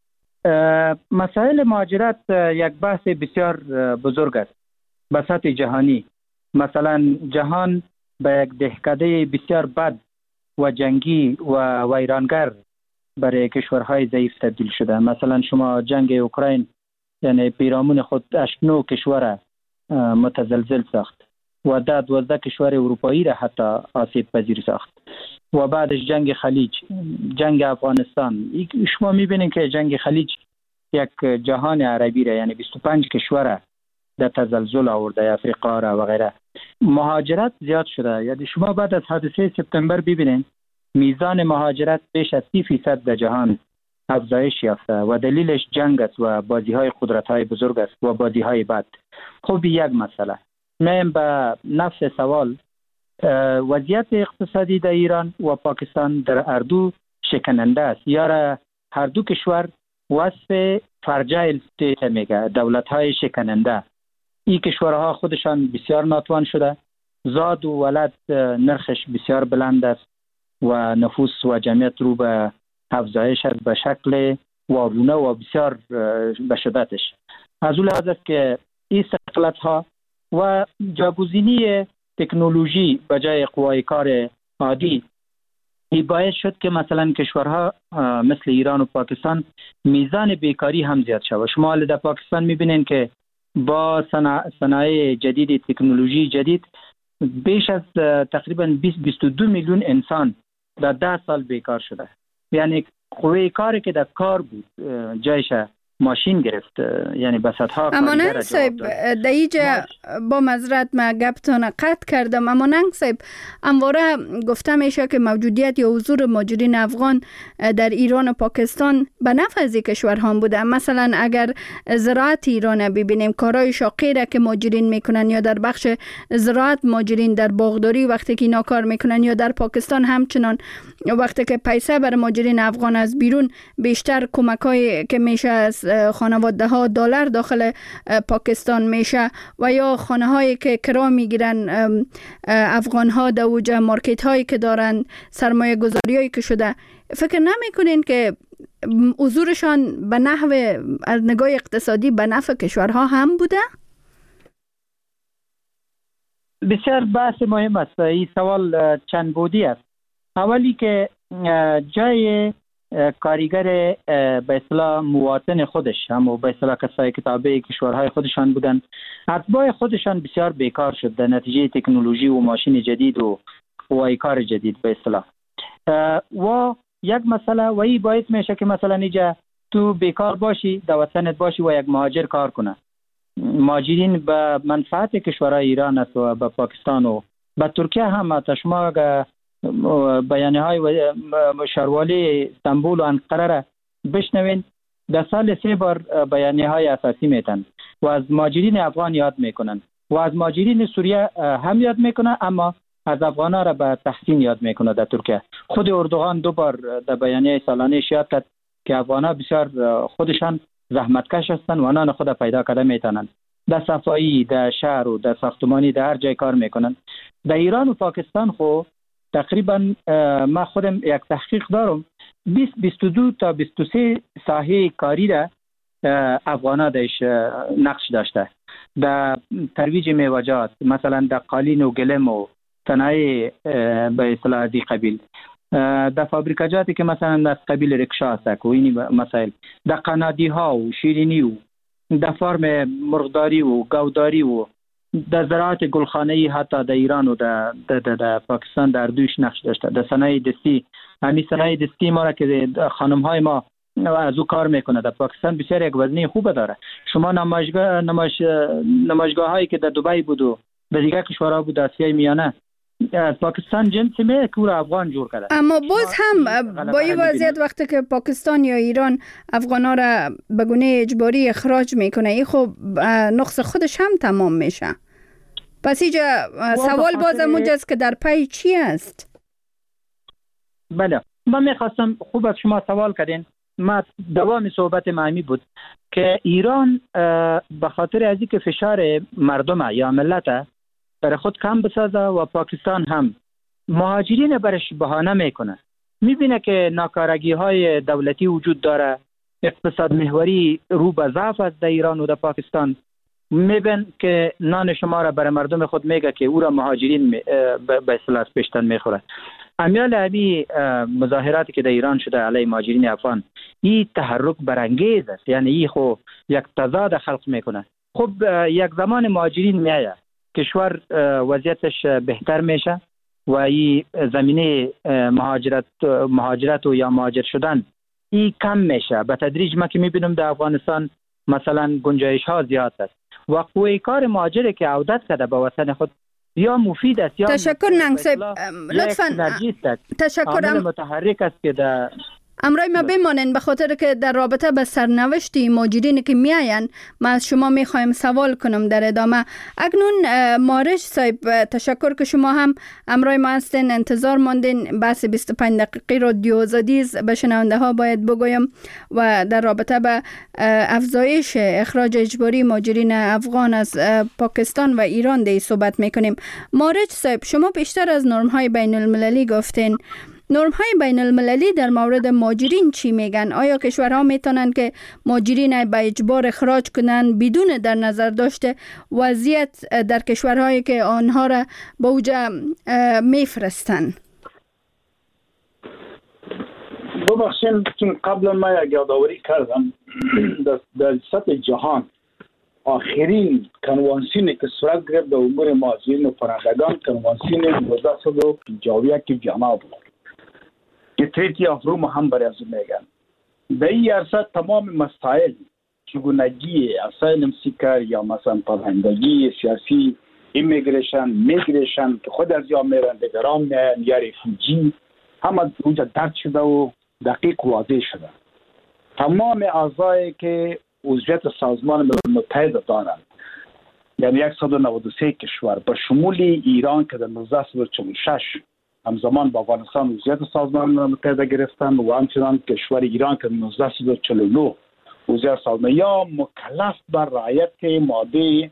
مسائل مهاجرت یک بحث بسیار بزرگ است به سطح جهانی. مثلا جهان به یک دهکده بسیار بد و جنگی و ویرانگر برای کشورهای ضعیف تبدیل شده. مثلا شما جنگ اوکراین یعنی پیرامون خود 8-9 کشور متزلزل ساخت و 12 کشور اروپایی را حتی آسیب پذیر ساخت و بعدش جنگ خلیج، جنگ افغانستان. شما میبینید که جنگ خلیج یک جهان عربی را یعنی 25 کشور در تزلزل آورده، افریقا را و غیره. مهاجرت زیاد شده. یعنی شما بعد از حادثه سپتامبر ببینید میزان مهاجرت بیش از 30% در جهان افزایش یافته و دلیلش جنگ است و بازی‌های قدرت‌های بزرگ است و بازی‌های بد. خب یک مسئله میم به نفس سوال، وضعیت اقتصادی در ایران و پاکستان در هر دو شکننده است. یا هر دو کشور وصف فرجایل استیت میگه، دولت‌های شکننده. این کشورها خودشان بسیار ناتوان شده، زاد و ولد نرخش بسیار بلند است و نفوس و جمعیت رو به افزایش است به شکل وارونه و بسیار به شدتش. از اون لحاظ است که این سقلت‌ها و جاگزینی تکنولوژی به جای قوای کار عادی این باعث شد که مثلا کشورها مثل ایران و پاکستان میزان بیکاری هم زیاد شود. شما در پاکستان میبینین که با صنایع جدید، تکنولوژی جدید، بیش از تقریبا 22 میلیون انسان در 10 سال بیکار شده. یعنی قوه کاری که در کار بود جایش ماشین گرفت، یعنی بساط‌ها. اما ننگ صاحب در اینجا با معذرت ما گپتان قطع کردم، اما ننگ صاحب همواره گفته میشه که موجودیت یا حضور مهاجرین افغان در ایران و پاکستان به نفع از کشورها بوده. مثلا اگر زراعت ایران ببینیم، کارهای شاقی را که مهاجرین میکنن، یا در بخش زراعت مهاجرین در باغداری وقتی که اینا کار میکنن، یا در پاکستان همچنان وقتی که پیسه بر مهاجرین افغان از بیرون بیشتر کمک‌های که میشه از خانواده ها دلار داخل پاکستان میشه، و یا خانه هایی که کرا میگیرن افغان ها در اوجه مارکت هایی که دارن، سرمایه گذاری هایی که شده، فکر نمیکنین که حضورشان به نحو از نگاه اقتصادی به نفع کشورها هم بوده؟ بسیار بحث مهم است. این سوال چند بودی است. اولی که جای کارگر به اصطلاح مواطن خودش، هم به اصطلاح کسایی که تابع کشورهای خودشان بودند، اتباع خودشان بسیار بیکار شد در نتیجه تکنولوژی و ماشین جدید و قوای کار جدید به اصطلاح. و یک مسئله و این باعث میشه که مثلا اینجا تو بیکار باشی، در وطنت باشی و یک مهاجر کار کنه. مهاجرین به منفعت کشورهای ایران است و به پاکستان و به ترکیه هم. حتی شما بیانیه های شاروالی استانبول و انقره را بشنوین، در سال 3 بار بیانیه های اساسی میتن و از مهاجرین افغان یاد میکنن و از مهاجرین سوریه هم یاد میکنن، اما از افغان ها را به تحسین یاد میکنه. در ترکیه خود اردوغان 2 بار در بیانیه سالانه یاد کرد که افغان ها بسیار خودشان زحمتکش هستند و آنان خود پیدا کرده میتونن. در صفایی، در شهر و در ساختمانی، در هر جای کار میکنن. در ایران و پاکستان خو تقریبا ما خودم یک تحقیق دارم، 22 تا 23 ساحه کاری را افغانا درش نقش داشته. در ترویج میوجات مثلا در قالین و گلم و صنایع به اصطلاح دی قبیل، در فابریکاجاتی که مثلا از قبیل رکشا است و این مسائل، در قنادی ها و شیرینی و در فارم مرغداری و گاوداری و در زراعت گلخانه‌ای حتی در ایران و در پاکستان در دوش نقش داشته. در صنایع دستی، همین صنایع دستی ما را که خانم های ما از او کار میکنه در پاکستان بسیار یک وزنه خوب داره. شما نمایشگاه هایی که در دبی بود و در دیگر کشورها بود آسیای میانه، پاکستان جنسی می که افغان جور کرده. اما باز هم با این وضعیت وقتی که پاکستان یا ایران افغانا را به گونه اجباری اخراج میکنه، این خب نقص خودش هم تمام میشه. پس اینجا سوال باز موجز که در پای چی است؟ بله، من میخواستم، خوب از شما سوال کردین. ما دوام صحبت معمی بود که ایران به خاطر از اینکه فشار مردم یا ملت برای خود کم بسازه و پاکستان هم مهاجرین برش بهانه میکنه، میبینه که ناکارگی های دولتی وجود داره، اقتصاد محوری رو به ضعف است در ایران و در پاکستان، میبین که نان شما را برای مردم خود میگه که او را مهاجرین به اصطلاح پیشتن میخوره. امیال همی مظاهراتی که در ایران شده علیه مهاجرین افغان، این تحرک برانگیز است، یعنی این خو یک تضاد خلق میکنه. خب یک زمان مهاجرین میایه، کشور وضعیتش بهتر میشه و این زمینه مهاجرت و یا مهاجر شدن این کم میشه به تدریج. ما که میبینم در افغانستان مثلا گنجایش ها زیاد است و قوی کار مهاجر که عودت کرده به وطن خود یا مفید است یا تشکر ننگ صاحب، لطفاً تشکر. متحرک است که در امرای ما بمانین، به خاطر که در رابطه به سرنوشت مهاجرینی که میاین ما از شما میخوایم سوال کنم در ادامه. اکنون مارج صاحب، تشکر که شما هم امرای ما هستین، انتظار ماندین. بحث 25 دقیقی رادیو آزادی به شنونده ها باید بگویم و در رابطه به افزایش اخراج اجباری مهاجرین افغان از پاکستان و ایران دی صحبت میکنیم. مارج صاحب، شما بیشتر از نرم های بین المللی گفتین. نرم های بین المللی در مورد مهاجرین چی میگن؟ آیا کشورها میتونن که مهاجرین به اجبار اخراج کنن بدون در نظر داشته وضعیت در کشورهایی که آنها را به اوجا میفرستن؟ ببخشید که قبلا ما یک یادآوری کردم در سطح جهان آخرین کنوانسیونی که صورت گرفت در امور مهاجرین و پناهندگان کنوانسیون 1951 که ژنو بود که تریتی آف روم هم برای از میگن. به این عرصه تمام مسائل چگونگی اسایلم سیکر یا مثلا پناهندگی سیاسی، میگریشن که خود از یا میرن دیگران میان یا ریفوجی، همه اونجا درد شده و دقیق واضح شده. تمام اعضایی که عضویت سازمان ملل متحد دارند، یعنی 193 کشور به شمول ایران که در 1946 همزمان با افغانستان عضویت سازمان ملل متحد گرفتن و همچنان کشور ایران که 1949 عضویت سازمان یا مکلف بر رعایت ماده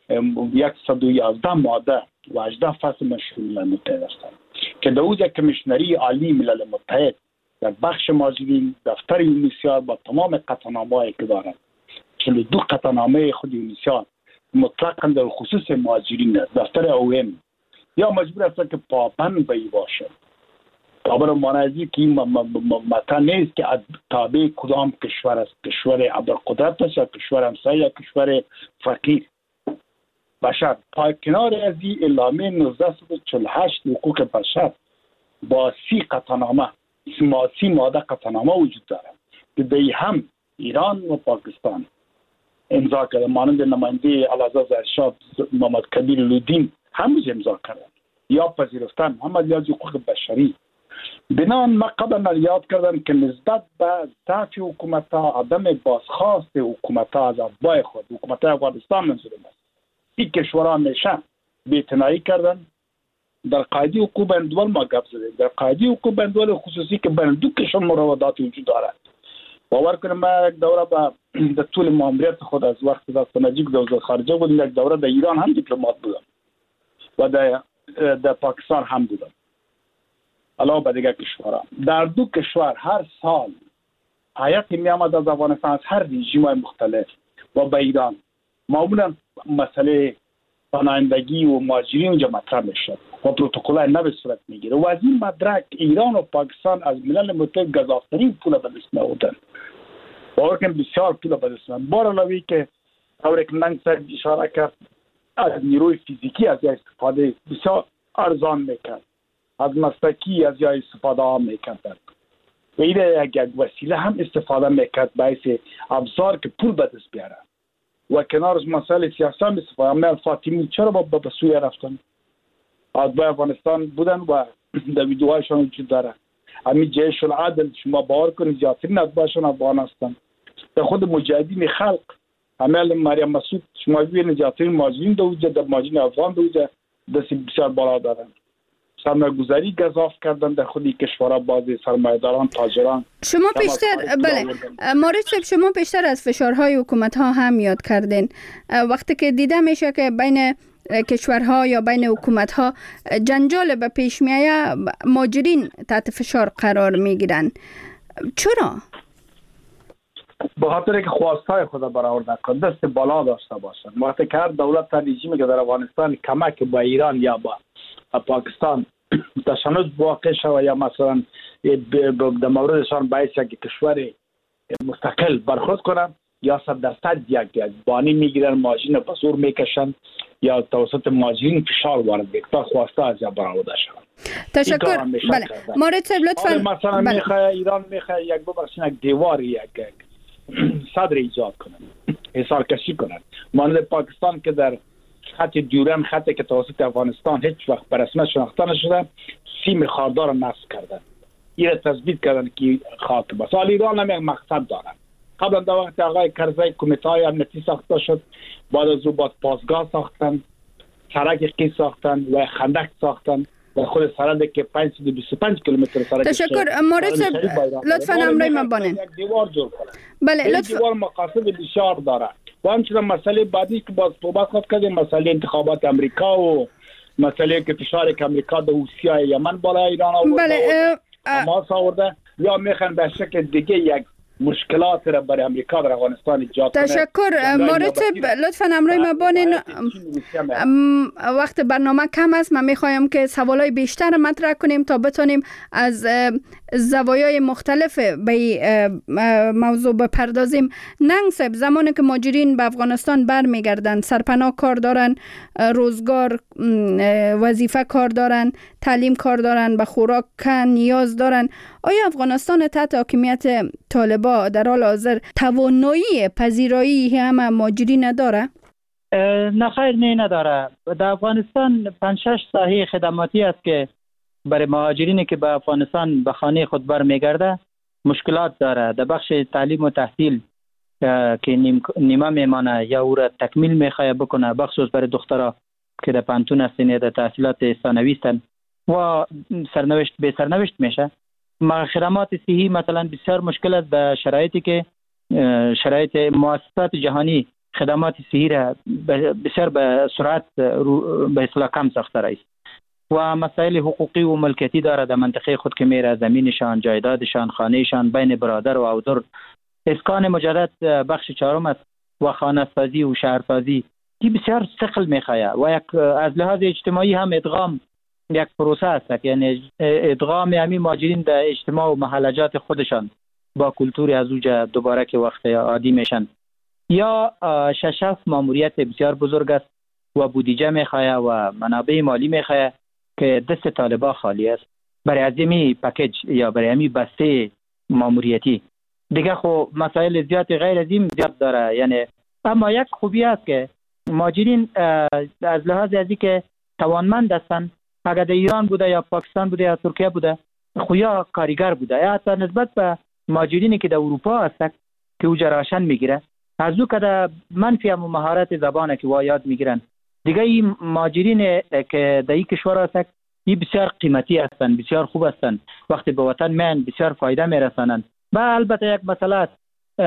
111 ماده و 18 فصل مشروع ملل متحد هستند که در اوج کمیشنری عالی ملل متحد در بخش مهاجرین دفتر یونیسیار با تمام قطعنامه‌ای که دارند، 42 قطعنامه خود یونیسیار مطلقاً در خصوص مهاجرین است، دفتر اوم یا مجبور است که پابند به این باشه. تابر مانعی که این متن نیست که تابع کدام کشور است، کشور ابرقدرت است یا کشور همسایه یا کشور فقیر بشر. پای کنار از این اعلامیه 1948 حقوق بشر با 30 قطعنامه 30 ماده قطعنامه وجود دارد که دی هم ایران و پاکستان امضا کرده، مانند نماینده اعلیحضرت ظاهرشاه محمد کبیر لودین هم امضا کرده یا پذیرفتن محمد یاد حقوق بشری. بنابراین ما قبلا یاد کردم که نسبت به ضعف حکومت‌ها، عدم بازخواست حکومت‌ها از اتباع خود، حکومت افغانستان منظورم است، این کشورها همیشه بی‌اعتنایی کردن. در قاعده حقوق بین‌الملل ما گپ زدیم، در قاعده حقوق بین‌الملل خصوصی که بین دو کشور مراودات وجود دارد. باور کنید ما یک دوره در طول ماموریت خود از وقت دست نجیب در وزارت خارجه بودیم، یک دوره در ایران هم دیپلمات بودم و در پاکستان هم بودم علاوه بر دیگر کشورها. در دو کشور هر سال هیئت می آمد از افغانستان از هر رژیم‌های مختلف و به ایران معمولا مسئله پناهندگی و مهاجرین اونجا مطرح میشد و پروتکل‌های نو صورت میگیره و از این مدرک ایران و پاکستان از ملل متحد گزافترین پول به دست می‌آوردن. باور کنید بسیار پول به دست می‌آوردن. بار علاوه که طوری که ننگ صاحب اشاره کرد از نیروی فیزیکی از استفاده بسیار ارزان میکرد، از مسلکی از استفاده میکرد و این یک وسیله هم استفاده میکرد باعث ابزار که پول به دست بیاره و کنار از مسائل سیاسی هم استفاده. اما فاطمی چرا به سوریه رفتن؟ اتباع افغانستان بودن و در ویدیوهایشان وجود داره. همین جیش العدل شما باور کنید زیادترین اتباعشان افغان هستند. در خود مجاهدین خلق عمل مریم مسعود شما ببینید زیادترین مهاجرین در مهاجرین افغان در دست بسیار بالا دارند. سرمایه‌گذاری گزاف کردن در خودی کشورها، بعضی سرمایه‌داران، تاجران. شما پیشتر مورد صاحب شما پیشتر از فشارهای حکومت ها هم یاد کردین. وقتی که دیده میشه که بین کشورها یا بین حکومت ها جنجال به پیش میآید، مهاجرین تحت فشار قرار میگیرن. چرا؟ به خاطر که خواستهای خود برآورده کنند، دست بالا داشته باشند. وقتی که هر دولت رژیمی که در افغانستان کمک با ایران یا با پاکستان تشنج واقع شود یا مثلا در موردشان باعث یک کشور مستقل برخورد کنند یا 100% یک بانی میگیرن، ماشین به زور میکشن یا توسط مهاجرین فشار وارد میکنن تا خواسته از برآورده شوند. تشکر. بله مورد صاحب لطفا. مثلا میخواد ایران میخواد یک دیوار یک صدر ایجاد کنند، حصار کشی کنند، مانند پاکستان که در خط دیورن، خطی که توسط افغانستان هیچ وقت به رسمیت شناخته نشده، سیم خاردار را نصب کردن، این را تثبیت کردن که خاک بس. ایران هم یک مقصد دارند. قبلا در وقت آقای کرزی کمیته‌های امنیتی ساخته شد، بعد از او باید پاسگاه ساختن، سرک قی ساختن و خندق ساختن و خود سرک که 525 کیلومتر سرک. تشکر. مورد صاحب لطفا امرای ما بانین. یک دیوار جور کنن. بله لطفا. دیوار مقاصد بسیار داره. و همچنین مسئله بعدی که باز صحبت خود کردیم، مسئله انتخابات امریکا و مسئله که فشار که امریکا در حوثی‌های یمن بالای ایران آورده. بله حماس آورده یا میخوان به شکل دیگه یک مشکلات را برای امریکا در افغانستان ایجاد کنه. تشکر. مورد لطفا امرای ما بانین. وقت برنامه کم است. من میخوایم که سوالای بیشتر مطرح کنیم تا بتونیم از زوایای مختلف به موضوع بپردازیم. ننگ صاحب، زمانی که مهاجرین به افغانستان برمیگردن، سرپناه کار دارن، روزگار وظیفه کار دارن، تعلیم کار دارن، به خوراک نیاز دارن، آیا افغانستان تحت حاکمیت طالبان در حال حاضر توانایی پذیرایی همه مهاجرین نداره؟ نه خیر، نداره. در افغانستان 5-6 ساحه خدماتی است که برای مهاجرینی که به افغانستان به خانه خود برمیگرده مشکلات داره. در بخش تعلیم و تحصیل که نیمه میمانه یا او را تکمیل میخواه بکنه، بخصوص برای دخترها که در پانتون هستن در تحصیلات ثانوی هستن و سرنوشت به سرنوشت میشه. خدمات صحی مثلا بسیار مشکل است در شرایطی که شرایط مؤسسات جهانی خدمات صحی را بسیار به سرعت به اصطلاح کم ساخته است و مسائل حقوقی و ملکیتی داره در منطقه خود که میره، زمینشان، جایدادشان، خانهشان بین برادر و اودر. اسکان مجدد بخش 4 است و خانه سازی و شهرسازی کی بسیار ثقل میخواه و یک از لحاظ اجتماعی هم ادغام یک پروسه است، یعنی ادغام همین مهاجرین در اجتماع و محلجات خودشان با کلتور از اوجا دوباره که وقت عادی میشن. یا ششف ماموریت بسیار بزرگ است و بودجه میخواه و منابع مالی میخواه که دست طالبان خالی است برای ازمی پکیج یا برای همی بسته ماموریتی. دیگه خب مسائل زیاد غیر از این زیاد داره. یعنی اما یک خوبی است که مهاجرین از لحاظ ازی که توانمند هستند، اگر در ایران بوده یا پاکستان بوده یا ترکیه بوده، خویا کارگر بوده، یا حتی نسبت به مهاجرینی که در اروپا هستند که اوجا راشن میگیره، از او که منفی هم مهارت زبانه که وا یاد میگیرن. دیگه این مهاجرین که در این کشور هستند این بسیار قیمتی هستند، بسیار خوب هستند، وقتی به وطن میان بسیار فایده میرسانند. و البته یک مسئله است،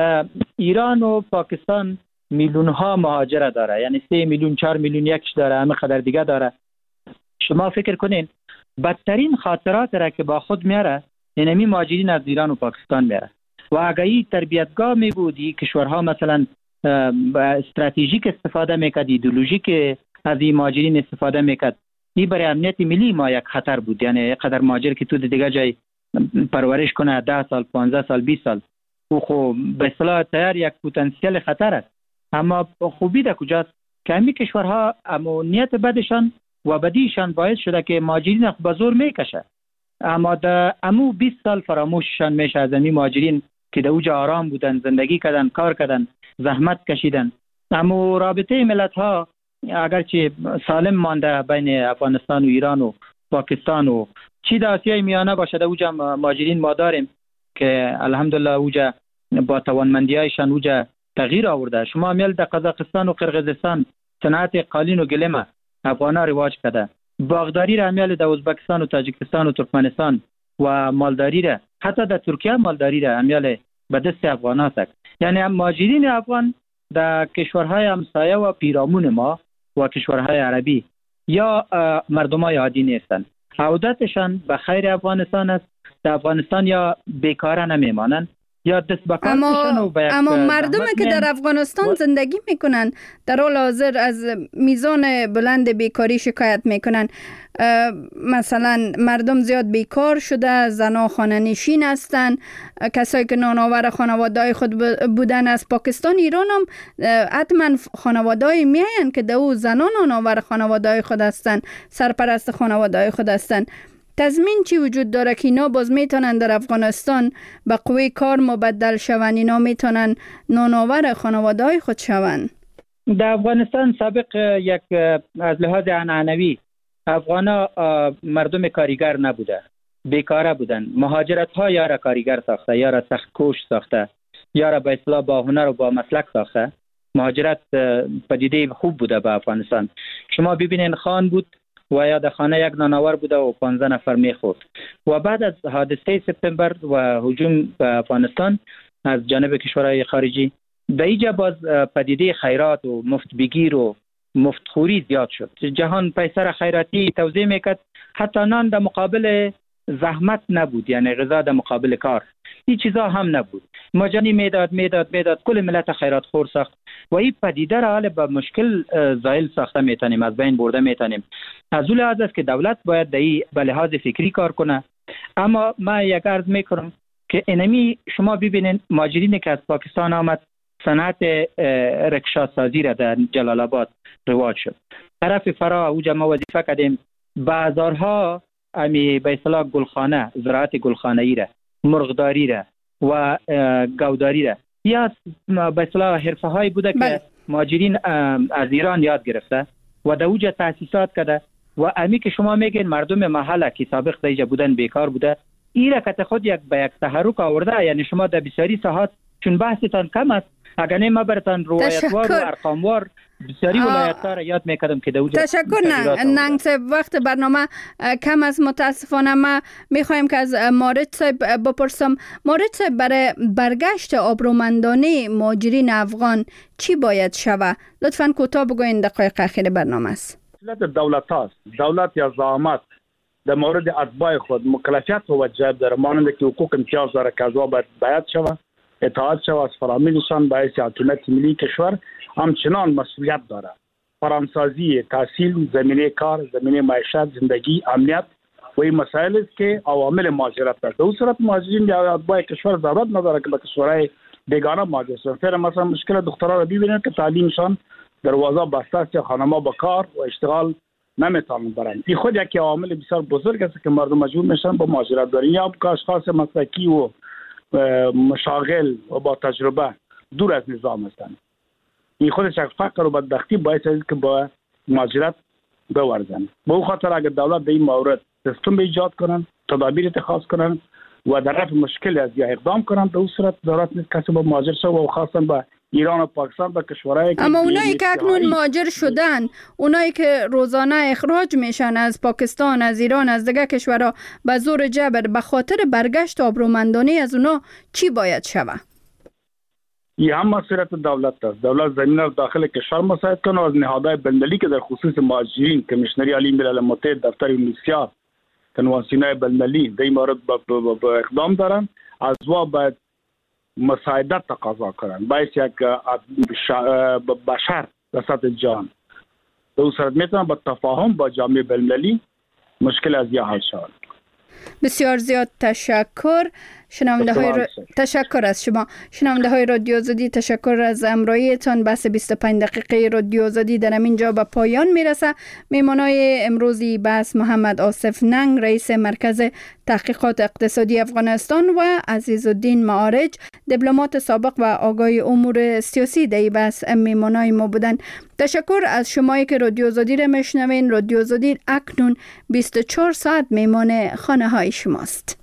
ایران و پاکستان میلیون ها مهاجر داره، یعنی 3 میلیون 4 میلیون یکش داره، همه قدر دیگه داره. شما فکر کنین بدترین خاطرات را که با خود میاره یعنی مهاجرین از ایران و پاکستان میاره. و اگه تربیتگاه می بود این کشورها مثلا استراتژیک استفاده میکرد، ایدئولوژیک از این مهاجرین استفاده میکرد، این برای امنیت ملی ما یک خطر بود. یعنی قدر مهاجر که تو دیگه جای پرورش کنه 10 سال 15 سال 20 سال او خو به اصطلاح تیار یک پتانسیل خطر است. اما خوبی در کجاست که همین کشورها امنیت بدشان و بدیشان باعث شده که مهاجرین به زور میکشه. اما در امو 20 سال فراموششان میشه از همین مهاجرین که در اوج آرام بودن، زندگی کردن، کار کردن، زحمت کشیدن. اما رابطه ملت ها اگرچه سالم مانده بین افغانستان و ایران و پاکستان و چی در آسیای میانه باشه، در اوجا مهاجرین ما داریم که الحمدلله اوجا با توانمندیایشان اوجا تغییر آورده. شما میل در قزاقستان و قرقیزستان صنعت قالین و گلیم افغانا رواج کرده، باغداری را میل در ازبکستان و تاجیکستان و ترکمنستان و مالداری را حتی در ترکیه مالداری را میل به دست افغان است. یعنی مهاجرین افغان در کشورهای همسایه و پیرامون ما و کشورهای عربی یا مردمای عادی نیستند. عودتشان به خیر افغانستان است. در افغانستان یا بیکاره نمیمانند یا دست به کارشان و اما مردمی که در افغانستان زندگی میکنن در حال حاضر از میزان بلند بیکاری شکایت میکنن. مثلا مردم زیاد بیکار شده، زنها خانه نشین هستن، کسایی که نانآور خانواده‌های خود بودن از پاکستان ایران هم حتما خانواده‌ای میاین که دو زنان نانآور خانواده‌های خود هستن، سرپرست خانواده‌های خود هستن. تضمین چی وجود داره که اینا باز میتونن در افغانستان به قوی کار مبدل شون، اینا میتونن نانآور خانواده های خود شون؟ در افغانستان سابق یک از لحاظ عنعنوی افغانا مردم کاریگر نبوده، بیکاره بودن. مهاجرت ها یا را کاریگر ساخته، یا را سخت کوش ساخته، یا را به اصطلاح با هنر و با مسلک ساخته. مهاجرت پدیده خوب بوده به افغانستان. شما ببینین خان بود و یا در خانه یک نانآور بوده و 15 نفر میخورد. و بعد از حادثه سپتامبر و هجوم به افغانستان از جانب کشورهای خارجی در اینجا باز پدیده خیرات و مفت بگیر و مفت خوری زیاد شد. جهان پیسر خیراتی توزیع میکرد، حتی نان در مقابل زحمت نبود، یعنی غذا در مقابل کار، این چیزا هم نبود. مجانی میداد کل ملت خیرات خور ساخت و این پدیده را حال به مشکل زائل ساخته میتونیم، از بین برده میتونیم. از اون لحاظ است که دولت باید در این به لحاظ فکری کار کنه. اما ما یک عرض میکنم که اینمی شما ببینین مهاجرینی که از پاکستان آمد صنعت رکشا سازی را در جلال آباد رواج شد. طرف فرا اوجا ما وظیفه کردیم بازارها امی به اصطلاح گلخانه، زراعت گلخانه‌ای را، مرغداری را و گاوداری را یا به اصطلاح حرفه هایی بوده که مهاجرین از ایران یاد گرفته و در اوجا تاسیسات کرده و امی که شما میگین مردم محله که سابق دیجا بودن بیکار بوده، این را که خود یک به یک تحرک آورده. یعنی شما در بسیاری ساحات چون بحثتان کم است، اگر نه ما براتان روایتوار و ارقاموار بسیاری ولایت‌ها را یاد میکردم که دوجا. تشکر ننگ صاحب، وقت برنامه کم است متاسفانه. ما میخوایم که از مارد صاحب بپرسم. مارد صاحب، برای برگشت آبرومندانه مهاجرین افغان چی باید شود؟ لطفاً کوتاه بگوین، دقایق اخیر برنامه است. مسئولیت دولت هاست. دولت یا زعامت در مورد اتباع خود مکلفیت موجه داره، مانند که حقوق امتیاز داره که از باید شود اطاعت شود از فرامینشان باعث عطونت ملی کشور. همچنان مسئولیت داره فرامسازی تحصیل، زمینه کار، زمینه معیشت، زندگی، امنیت و این مسائل است که عوامل مهاجرت است. در اون صورت مهاجرین یا اتباع کشور ضرورت نداره که به کشورهای بیگانه مهاجر شوند. مثلا مشکل دخترها را ببینید که تعلیمشان دروازه بسته است یا خانم‌ها با کار و اشتغال نمیتونن برن. این خود یک عامل بسیار بزرگ است که مردم مجبور میشن با مهاجرت برن، یا اشخاص مسلکی و مشاغل و با تجربه دور از نظام هستند. این خودش یک فقر و بدبختی باعث است که با مهاجرت بورزن. به اون خاطر اگر دولت در این مورد سیستم ایجاد کنن، تدابیر اتخاذ کنن و در رفع مشکل از یا اقدام کنن، به اون صورت ضرورت نیست کسی با مهاجر شود و خاصا با ایران و پاکستان و کشورهای که اما اونایی که اکنون مهاجر شدن، اونایی که روزانه اخراج میشن از پاکستان، از ایران، از دیگه کشورها به زور جبر، به خاطر برگشت آبرومندانه از اونا چی باید شود؟ این هم مسئولیت دولت است. دولت زمینه را داخل کشور مساعد کنه و از نهادهای بین‌المللی که در خصوص مهاجرین، کمیشنری عالی ملل متحد، دفتر یونیسیار، کنوانسیون‌های بین‌المللی در این مورد با اقدام دارن. از وا باید مساعدت تقاضا کنند، باعث یک بشر در سطح جهان دو صورت میتونن با تفاهم با جامعه بین‌المللی مشکل از یه حل شود. بسیار زیاد تشکر. تشکر از شما شنونده های رادیو آزادی. تشکر از همراهیتان. بحث 25 دقیقه رادیو آزادی در اینجا به پایان میرسه. میمانای امروزی بحث محمد آصف ننگ، رئیس مرکز تحقیقات اقتصادی افغانستان، و عزیزالدین معارج، دیپلمات سابق و آگاه امور سیاسی در بحث میمانای ما بودن. تشکر از شمایی که رادیو آزادی را میشنوین. رادیو آزادی اکنون 24 ساعت میمان خانه های شماست.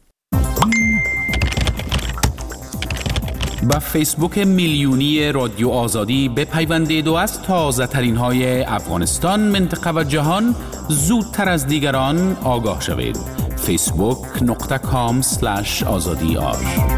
با فیسبوک میلیونی رادیو آزادی بپیوندید و از تازه ترین های افغانستان، منطقه و جهان زودتر از دیگران آگاه شوید. facebook.com/azadi